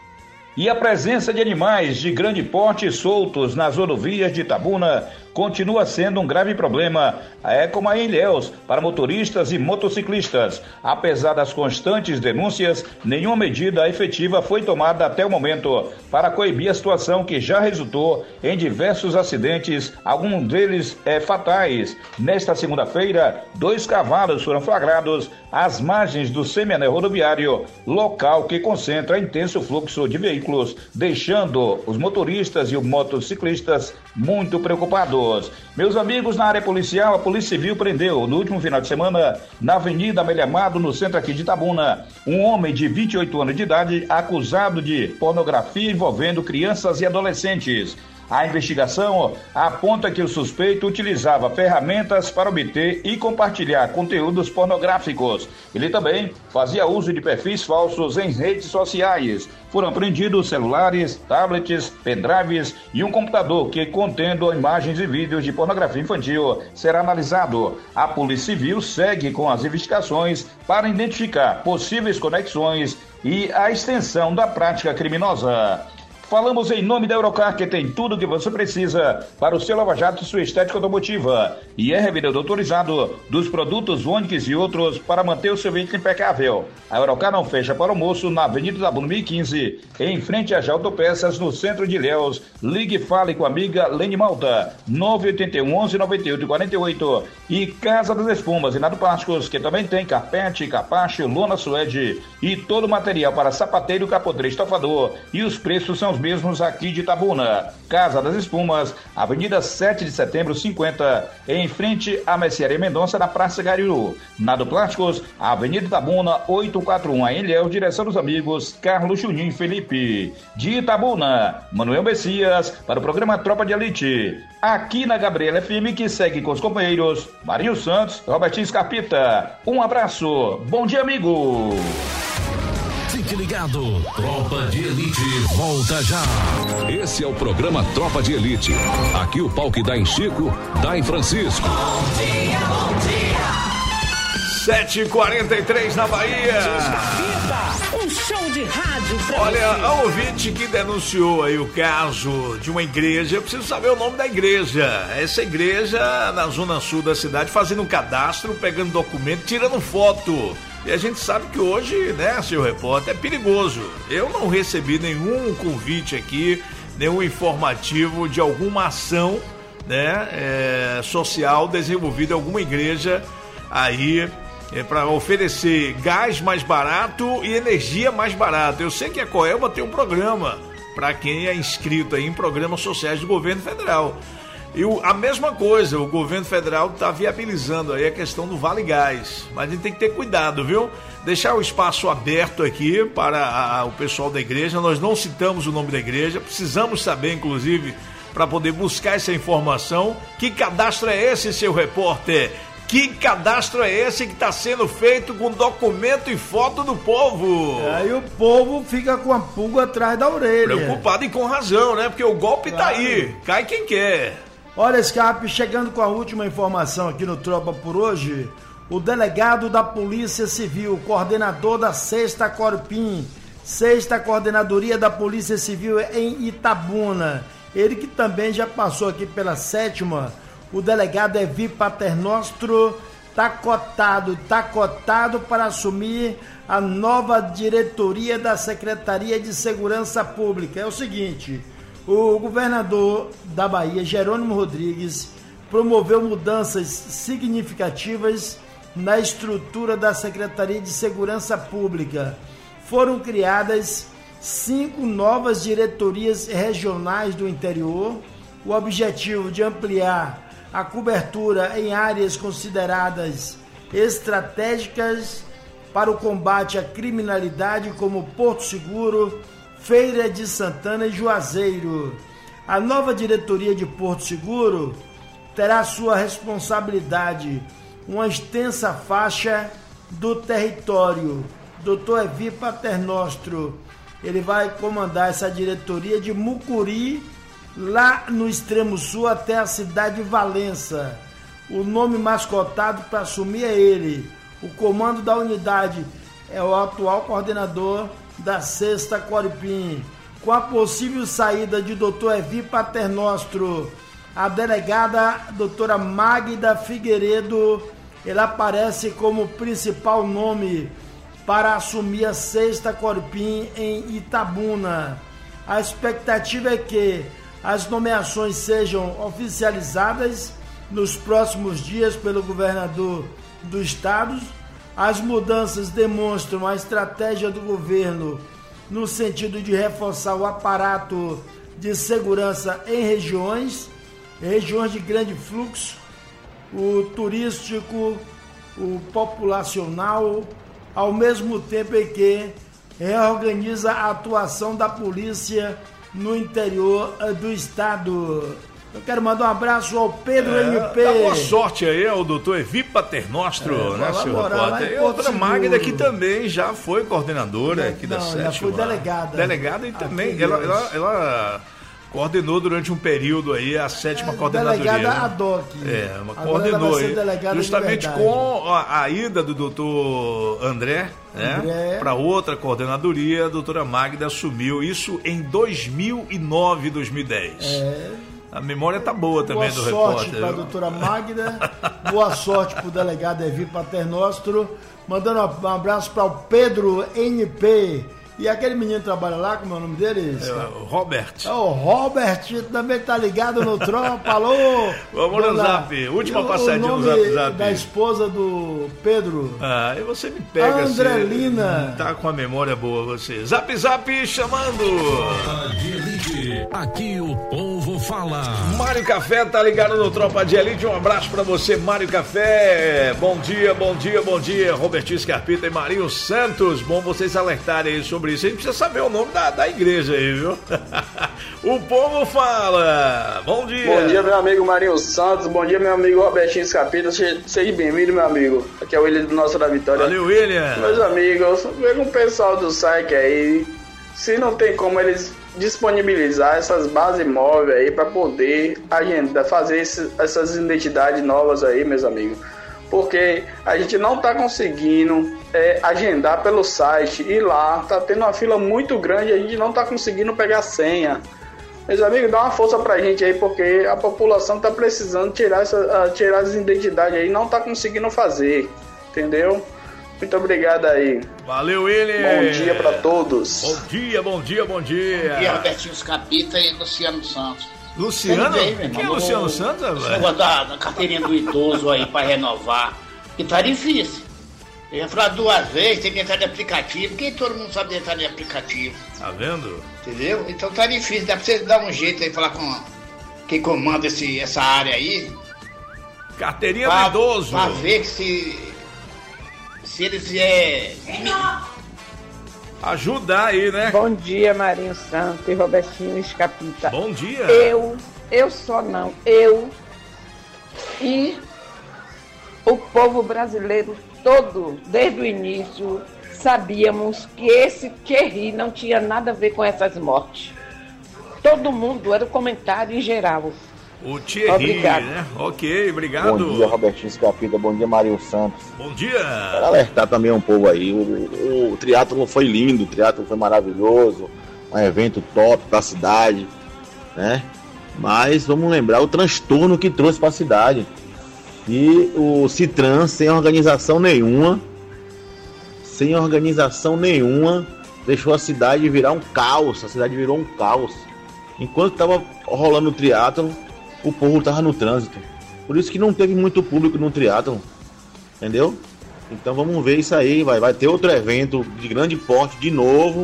E a presença de animais de grande porte soltos nas rodovias de Itabuna continua sendo um grave problema, como a Ilhéus, para motoristas e motociclistas. Apesar das constantes denúncias, nenhuma medida efetiva foi tomada até o momento para coibir a situação, que já resultou em diversos acidentes, alguns deles fatais. Nesta segunda-feira, 2 cavalos foram flagrados às margens do semianel rodoviário, local que concentra intenso fluxo de veículos, deixando os motoristas e os motociclistas muito preocupados. Meus amigos, na área policial, a Polícia Civil prendeu no último final de semana, na Avenida Amélia Amado, no centro aqui de Itabuna, um homem de 28 anos de idade acusado de pornografia envolvendo crianças e adolescentes. A investigação aponta que o suspeito utilizava ferramentas para obter e compartilhar conteúdos pornográficos. Ele também fazia uso de perfis falsos em redes sociais. Foram apreendidos celulares, tablets, pendrives e um computador que, contendo imagens e vídeos de pornografia infantil, será analisado. A Polícia Civil segue com as investigações para identificar possíveis conexões e a extensão da prática criminosa. Falamos em nome da Eurocar, que tem tudo o que você precisa para o seu lava-jato e sua estética automotiva. E é revendedor autorizado dos produtos Vonix e outros para manter o seu veículo impecável. A Eurocar não fecha para almoço na Avenida Itabuna 1015, em frente a Autopeças, no centro de Ilhéus. Ligue e fale com a amiga Lene Malta, 981 11 98 48. E Casa das Espumas, Renato Plásticos, que também tem carpete, capacho, lona suede e todo o material para sapateiro, capoteiro e estofador. E os preços são os mesmos aqui de Itabuna. Casa das Espumas, Avenida 7 de Setembro 50, em frente à Mercearia Mendonça, na Praça Cairu. Nado Plásticos, Avenida Itabuna 841, em Ilhéus, direção dos amigos Carlos, Juninho e Felipe. De Itabuna, Manuel Messias, para o programa Tropa de Elite. Aqui na Gabriela FM, que segue com os companheiros Marinho Santos, Robertinho Scarpita. Um abraço, bom dia, amigo. Fique ligado, Tropa de Elite volta já. Esse é o programa Tropa de Elite. Aqui o pau que dá em Chico, dá em Francisco. Bom dia, bom dia. 7h43 na Bahia. Um show de rádio pra Olha, você. a ouvinte que denunciou aí o caso de uma igreja, eu preciso saber o nome da igreja. Essa igreja na zona sul da cidade, fazendo um cadastro, pegando documento, tirando foto. E a gente sabe que hoje, né, seu repórter, é perigoso. Eu não recebi nenhum convite aqui, nenhum informativo de alguma ação, né, social desenvolvida em alguma igreja aí para oferecer gás mais barato e energia mais barata. Eu sei que a Coelba tem um programa para quem é inscrito aí em programas sociais do governo federal. E a mesma coisa, o governo federal está viabilizando aí a questão do Vale Gás. Mas a gente tem que ter cuidado, viu? Deixar o espaço aberto aqui para o pessoal da igreja. Nós não citamos o nome da igreja, precisamos saber, inclusive, para poder buscar essa informação. Que cadastro é esse, seu repórter? Que cadastro é esse que está sendo feito com documento e foto do povo? Aí o povo fica com a pulga atrás da orelha. Preocupado e com razão, né? Porque o golpe tá aí, cai quem quer. Olha, Scarpe, chegando com a última informação aqui no Tropa por hoje, o delegado da Polícia Civil, coordenador da 6ª Corpim, 6ª Coordenadoria da Polícia Civil em Itabuna, ele que também já passou aqui pela 7ª, o delegado Evi Paternostro, tá cotado para assumir a nova diretoria da Secretaria de Segurança Pública. É o seguinte, o governador da Bahia, Jerônimo Rodrigues, promoveu mudanças significativas na estrutura da Secretaria de Segurança Pública. Foram criadas 5 novas diretorias regionais do interior, o objetivo de ampliar a cobertura em áreas consideradas estratégicas para o combate à criminalidade, como Porto Seguro, Feira de Santana e Juazeiro. A nova diretoria de Porto Seguro terá sua responsabilidade uma extensa faixa do território. Dr. Evi Paternostro, ele vai comandar essa diretoria de Mucuri, lá no extremo sul, até a cidade de Valença. O nome mais cotado para assumir é ele. O comando da unidade é o atual coordenador da 6ª Corpim. Com a possível saída de Dr. Evi Paternostro, a delegada doutora Magda Figueiredo, ela aparece como principal nome para assumir a 6ª Corpim em Itabuna. A expectativa é que as nomeações sejam oficializadas nos próximos dias pelo governador do estado. As mudanças demonstram a estratégia do governo no sentido de reforçar o aparato de segurança em regiões de grande fluxo, o turístico, o populacional, ao mesmo tempo em que reorganiza a atuação da polícia no interior do estado. Eu quero mandar um abraço ao Pedro MP. Dá boa sorte aí ao doutor Evi Paternostro, né, senhor repórter? E a outra Magda, que também já foi coordenadora aqui da 7ª. Já foi delegada. Delegada e também, ela coordenou durante um período aí a 7ª Coordenadoria. Delegada ad hoc. Coordenou aí. Justamente com a ida do doutor André, né, para outra coordenadoria, a doutora Magda assumiu isso em 2009, 2010. A memória tá boa também do repórter. Boa sorte para a doutora Magda, boa sorte para o delegado Evi Paternostro, mandando um abraço para o Pedro NP. E aquele menino que trabalha lá, como é o nome dele? O Robert. O Robert também tá ligado no Tropa, alô! Vamos no Zap, última passadinha no Zap. Da esposa do Pedro. Aí você me pega, Andrelina. Assim, tá com a memória boa você. Zap chamando. Aqui o povo fala. Mário Café tá ligado no Tropa de Elite. Um abraço pra você, Mário Café. Bom dia. Robertinho Scarpita e Marinho Santos. Bom vocês alertarem aí sobre isso. A gente precisa saber o nome da igreja aí, viu? O povo fala. Bom dia. Bom dia, meu amigo Marinho Santos. Bom dia, meu amigo Robertinho Scarpita. Seja bem-vindo, meu amigo. Aqui é o William do Nosso da Vitória. Valeu, William. Meus amigos, vem com o pessoal do SAIC aí. Se não tem como eles disponibilizar essas bases móveis aí para poder agendar, fazer essas identidades novas aí, meus amigos, porque a gente não está conseguindo agendar pelo site e lá tá tendo uma fila muito grande, a gente não está conseguindo pegar senha. Meus amigos, dá uma força pra gente aí, porque a população está precisando tirar as identidades aí, não está conseguindo fazer, entendeu? Muito obrigado aí. Valeu, ele. Bom dia pra todos. Bom dia. Bom dia, Robertinho Scarpita e Luciano Santos. Luciano? Quem é Luciano Santos? Vou dar a carteirinha do idoso aí pra renovar. E tá difícil. Eu ia falar 2 vezes, tem que entrar de aplicativo. Porque todo mundo sabe entrar de aplicativo. Tá vendo? Entendeu? Então tá difícil. Dá pra você dar um jeito aí, falar com quem comanda essa área aí. Carteirinha do idoso. Pra ver que se eles ajudar aí, né? Bom dia, Marinho Santos e Robertinho Scarpita. Bom dia. Eu e O povo brasileiro todo, desde o início, sabíamos que esse Thierry não tinha nada a ver com essas mortes. Todo mundo, era o comentário em geral. O Thierry, obrigado. né? Ok, obrigado. Bom dia, Robertinho Escapita. Bom dia, Marinho Santos. Bom dia. Para alertar também um povo aí. O triatlon foi lindo, o triatlon foi maravilhoso. Um evento top para a cidade, né? Mas vamos lembrar o transtorno que trouxe para a cidade. E o Citran, sem organização nenhuma, deixou a cidade virar um caos. A cidade virou um caos. Enquanto estava rolando o triatlon, o povo estava no trânsito. Por isso que não teve muito público no triatlon. Entendeu? Então vamos ver isso aí. Vai ter outro evento de grande porte de novo.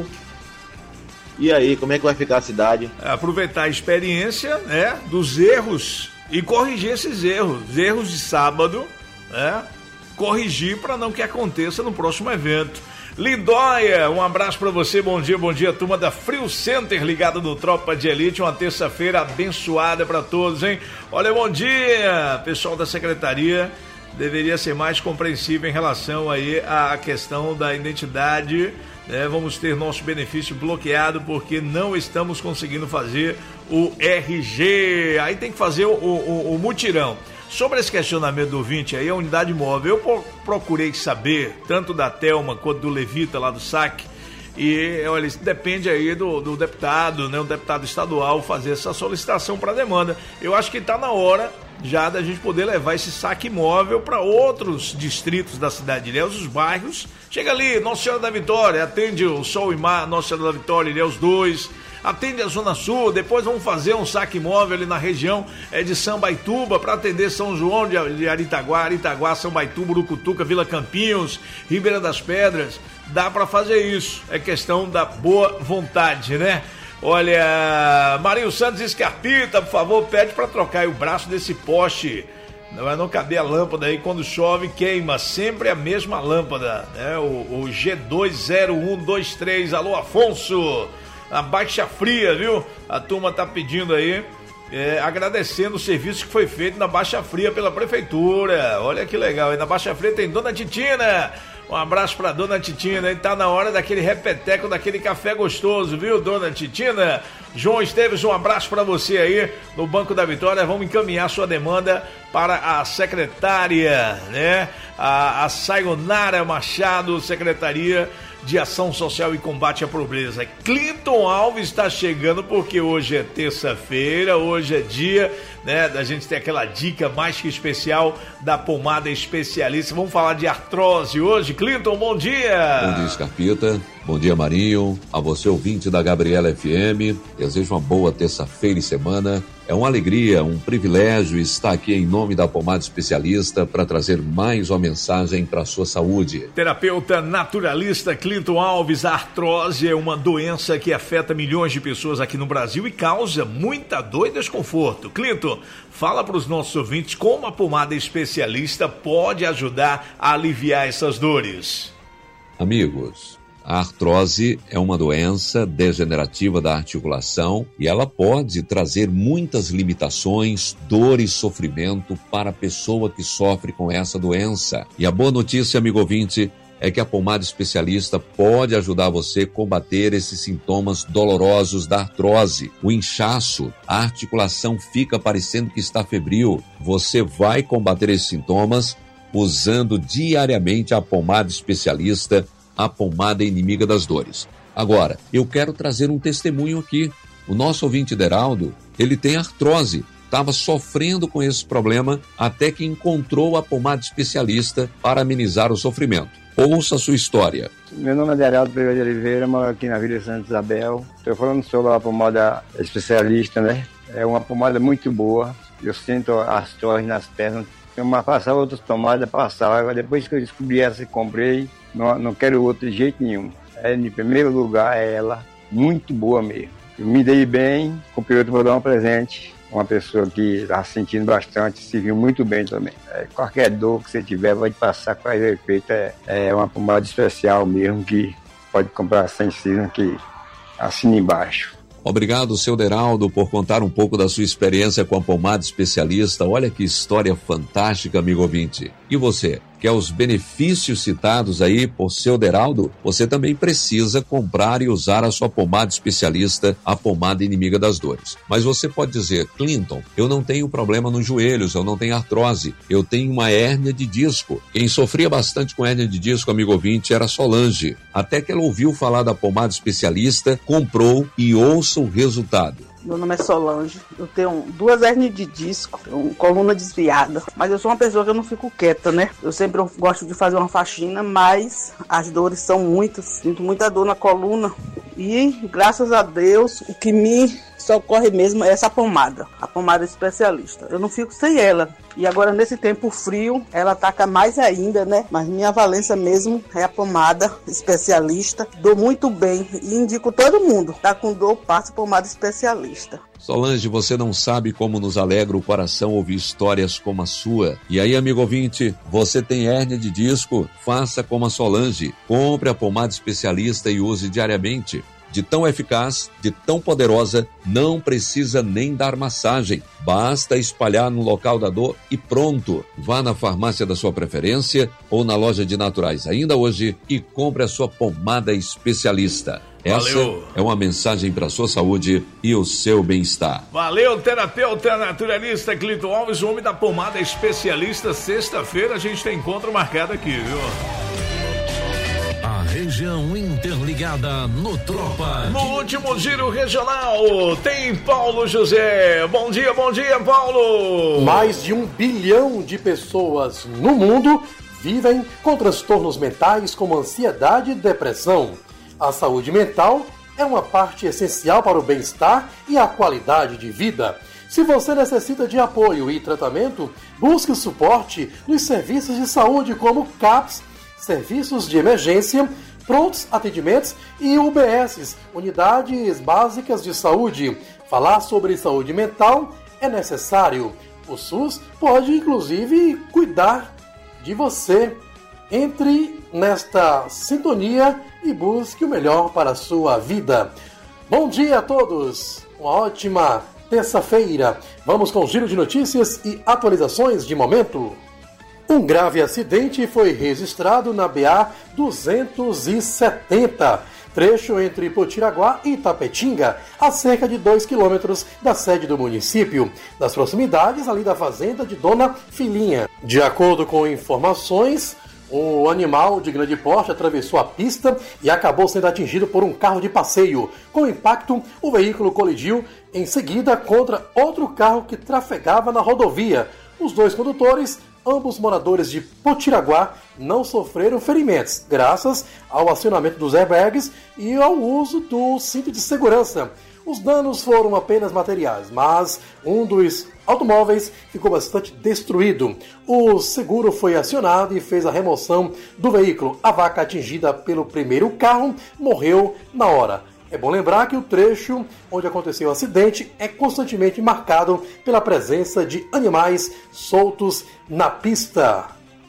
E aí, como é que vai ficar a cidade? Aproveitar a experiência, né, dos erros e corrigir esses erros. Os erros de sábado, né? Corrigir para não que aconteça no próximo evento. Lindóia, um abraço para você, bom dia, turma da Frio Center, ligado no Tropa de Elite, uma terça-feira abençoada para todos, hein? Olha, bom dia, pessoal da secretaria, deveria ser mais compreensível em relação aí à questão da identidade, né? Vamos ter nosso benefício bloqueado porque não estamos conseguindo fazer o RG, aí tem que fazer o mutirão. Sobre esse questionamento do ouvinte aí, a unidade móvel, eu procurei saber, tanto da Thelma quanto do Levita lá do SAC, e olha, isso depende aí do deputado, né, o deputado estadual fazer essa solicitação para demanda. Eu acho que está na hora já da gente poder levar esse saque móvel para outros distritos da cidade de Ilhéus, os bairros. Chega ali, Nossa Senhora da Vitória, atende o Sol e Mar, Nossa Senhora da Vitória, Ilhéus 2, atende a Zona Sul, depois vamos fazer um saque móvel ali na região de Sambaituba para atender São João de Aritaguá, Sambaituba, Urucutuca, Vila Campinhos, Ribeira das Pedras. Dá para fazer isso, é questão da boa vontade, né? Olha, Marinho Santos Escarpita, por favor, pede para trocar aí o braço desse poste. Vai não caber a lâmpada aí, quando chove queima, sempre a mesma lâmpada, né? O G20123, alô Afonso, a Baixa Fria, viu? A turma tá pedindo aí, agradecendo o serviço que foi feito na Baixa Fria pela prefeitura. Olha que legal, aí na Baixa Fria tem Dona Titina. Um abraço pra Dona Titina, hein? Tá na hora daquele repeteco, daquele café gostoso, viu, Dona Titina? João Esteves, um abraço pra você aí no Banco da Vitória. Vamos encaminhar sua demanda para a secretária, né? A Sayonara Machado, Secretaria de Ação Social e Combate à Pobreza. Clinton Alves está chegando porque hoje é terça-feira, hoje é dia, né, da gente ter aquela dica mais que especial da pomada especialista. Vamos falar de artrose hoje. Clinton, bom dia! Bom dia, Escarpita. Bom dia, Marinho. A você, ouvinte da Gabriela FM. Desejo uma boa terça-feira e semana. É uma alegria, um privilégio estar aqui em nome da Pomada Especialista para trazer mais uma mensagem para a sua saúde. Terapeuta naturalista Clinton Alves, a artrose é uma doença que afeta milhões de pessoas aqui no Brasil e causa muita dor e desconforto. Clinton, fala para os nossos ouvintes como a pomada especialista pode ajudar a aliviar essas dores. Amigos, a artrose é uma doença degenerativa da articulação e ela pode trazer muitas limitações, dor e sofrimento para a pessoa que sofre com essa doença. E a boa notícia, amigo ouvinte, é que a pomada especialista pode ajudar você a combater esses sintomas dolorosos da artrose. O inchaço, a articulação fica parecendo que está febril. Você vai combater esses sintomas usando diariamente a pomada especialista, a pomada inimiga das dores. Agora, eu quero trazer um testemunho aqui. O nosso ouvinte Deraldo, ele tem artrose, estava sofrendo com esse problema até que encontrou a pomada especialista para amenizar o sofrimento. Ouça a sua história. Meu nome é Deraldo Pereira de Oliveira, moro aqui na Vila Santa Isabel. Estou falando sobre a pomada especialista, né? É uma pomada muito boa. Eu sinto artrose nas pernas. Eu passava outras tomadas, passava. Agora, depois que eu descobri essa e comprei, não quero outra de jeito nenhum. Em primeiro lugar, é ela muito boa mesmo. Eu me dei bem, comprei outra para dar um presente. Uma pessoa que está sentindo bastante, se viu muito bem também. Qualquer dor que você tiver, vai passar, faz efeito. É uma pomada especial mesmo, que pode comprar sem cima, que assina embaixo. Obrigado, seu Deraldo, por contar um pouco da sua experiência com a pomada especialista. Olha que história fantástica, amigo ouvinte. E você, quer os benefícios citados aí por seu Deraldo? Você também precisa comprar e usar a sua pomada especialista, a pomada inimiga das dores. Mas você pode dizer, Clinton, eu não tenho problema nos joelhos, eu não tenho artrose, eu tenho uma hérnia de disco. Quem sofria bastante com hérnia de disco, amigo ouvinte, era Solange. Até que ela ouviu falar da pomada especialista, comprou e ouça o resultado. Meu nome é Solange, eu tenho 2 hérnias de disco, coluna desviada, mas eu sou uma pessoa que eu não fico quieta, né? Eu sempre gosto de fazer uma faxina, mas as dores são muitas, sinto muita dor na coluna e, graças a Deus, o que me socorre mesmo é essa pomada, a pomada especialista. Eu não fico sem ela. E agora, nesse tempo frio, ela ataca mais ainda, né? Mas minha valência mesmo é a pomada especialista. Dou muito bem e indico todo mundo. Tá com dor, passa pomada especialista. Solange, você não sabe como nos alegra o coração ouvir histórias como a sua. E aí, amigo ouvinte, você tem hérnia de disco? Faça como a Solange. Compre a pomada especialista e use diariamente. De tão eficaz, de tão poderosa, não precisa nem dar massagem. Basta espalhar no local da dor e pronto. Vá na farmácia da sua preferência ou na loja de naturais ainda hoje e compre a sua pomada especialista. Essa é uma mensagem para a sua saúde e o seu bem-estar. Valeu, terapeuta naturalista Clinton Alves, o homem da pomada especialista. Sexta-feira a gente tem encontro marcado aqui, viu? A região interligada no Tropa. No último giro regional tem Paulo José. Bom dia, Paulo. Mais de 1 bilhão de pessoas no mundo vivem com transtornos mentais como ansiedade e depressão. A saúde mental é uma parte essencial para o bem-estar e a qualidade de vida. Se você necessita de apoio e tratamento, busque suporte nos serviços de saúde como CAPS, serviços de emergência, prontos atendimentos e UBSs, unidades básicas de saúde. Falar sobre saúde mental é necessário. O SUS pode, inclusive, cuidar de você. Entre nesta sintonia e busque o melhor para a sua vida. Bom dia a todos! Uma ótima terça-feira. Vamos com o giro de notícias e atualizações de momento. Um grave acidente foi registrado na BA-270, trecho entre Potiraguá e Itapetinga, a cerca de 2 quilômetros da sede do município, nas proximidades ali da fazenda de Dona Filinha. De acordo com informações, o animal de grande porte atravessou a pista e acabou sendo atingido por um carro de passeio. Com o impacto, o veículo colidiu em seguida contra outro carro que trafegava na rodovia. Os 2 condutores, ambos moradores de Potiraguá, não sofreram ferimentos, graças ao acionamento dos airbags e ao uso do cinto de segurança. Os danos foram apenas materiais, mas um dos automóveis ficou bastante destruído. O seguro foi acionado e fez a remoção do veículo. A vaca atingida pelo primeiro carro morreu na hora. É bom lembrar que o trecho onde aconteceu o acidente é constantemente marcado pela presença de animais soltos na pista.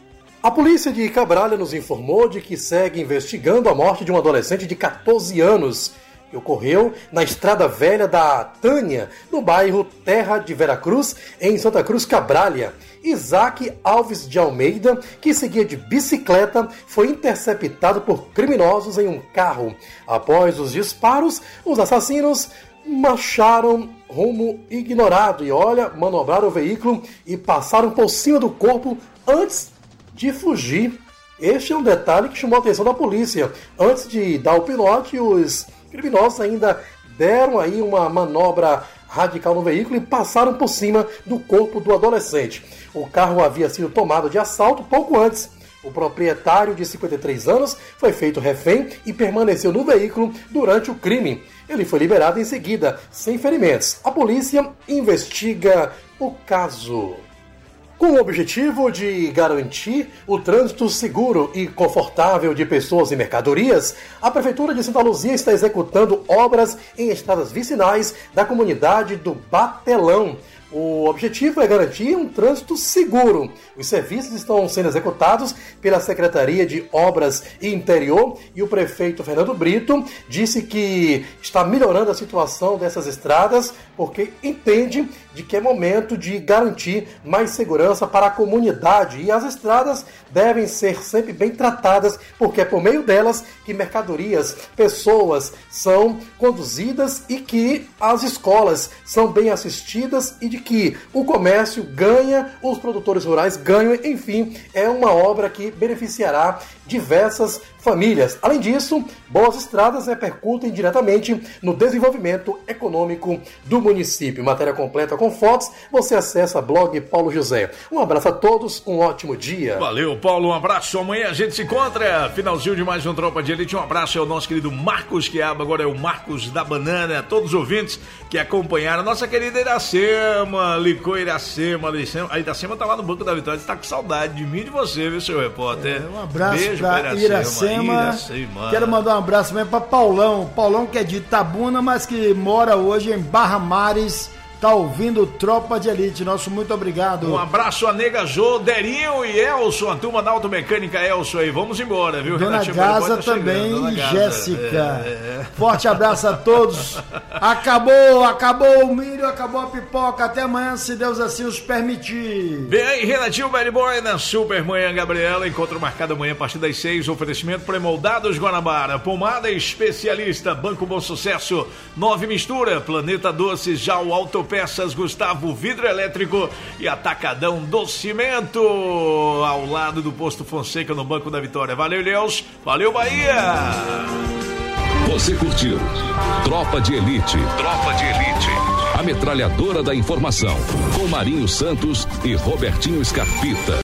A polícia de Cabralha nos informou de que segue investigando a morte de um adolescente de 14 anos, que ocorreu na Estrada Velha da Tânia, no bairro Terra de Veracruz, em Santa Cruz Cabralha. Isaac Alves de Almeida, que seguia de bicicleta, foi interceptado por criminosos em um carro. Após os disparos, os assassinos marcharam rumo ignorado e, manobraram o veículo e passaram por cima do corpo antes de fugir. Este é um detalhe que chamou a atenção da polícia. Antes de dar o pinote, os criminosos ainda deram aí uma manobra radical no veículo e passaram por cima do corpo do adolescente. O carro havia sido tomado de assalto pouco antes. O proprietário, de 53 anos, foi feito refém e permaneceu no veículo durante o crime. Ele foi liberado em seguida, sem ferimentos. A polícia investiga o caso. Com o objetivo de garantir o trânsito seguro e confortável de pessoas e mercadorias, a Prefeitura de Santa Luzia está executando obras em estradas vicinais da comunidade do Batelão. O objetivo é garantir um trânsito seguro. Os serviços estão sendo executados pela Secretaria de Obras e Interior e o prefeito Fernando Brito disse que está melhorando a situação dessas estradas porque entende de que é momento de garantir mais segurança para a comunidade e as estradas devem ser sempre bem tratadas porque é por meio delas que mercadorias, pessoas são conduzidas e que as escolas são bem assistidas e de que o comércio ganha, os produtores rurais ganham, enfim, é uma obra que beneficiará diversas famílias. Além disso, boas estradas repercutem diretamente no desenvolvimento econômico do município. Matéria completa com fotos, você acessa blog Paulo José. Um abraço a todos, um ótimo dia. Valeu, Paulo, um abraço. Amanhã a gente se encontra. Finalzinho de mais um Tropa de Elite. Um abraço ao nosso querido Marcos Quiaba, agora é o Marcos da Banana. A todos os ouvintes que acompanharam a nossa querida Iracema, Licou Iracema. A Iracema tá lá no Banco da Vitória, está com saudade de mim e de você, viu, seu repórter? Um abraço. Beijo pra Iracema. Quero mandar um abraço também para Paulão. Paulão que é de Itabuna, mas que mora hoje em Barra Mares. Tá ouvindo Tropa de Elite. Nosso muito obrigado. Um abraço a Nega Jô, Derinho e Elson, a turma da Automecânica Elson aí. Vamos embora, viu? Dona Gaza também e Jéssica. Forte abraço a todos. Acabou o milho, acabou a pipoca. Até amanhã, se Deus assim os permitir. Vem aí, Renatinho Bad Boy na Supermanhã Gabriela. Encontro marcado amanhã a partir das 6. Oferecimento Premoldados Guanabara. Pomada especialista, Banco Bom Sucesso, 9 Mistura, Planeta Doces, já o Autopeças Gustavo Vidro Elétrico e Atacadão do Cimento, ao lado do Posto Fonseca no Banco da Vitória. Valeu, Ilhéus. Valeu, Bahia. Você curtiu Tropa de Elite. Tropa de Elite. A metralhadora da informação. Com Marinho Santos e Robertinho Scarpita.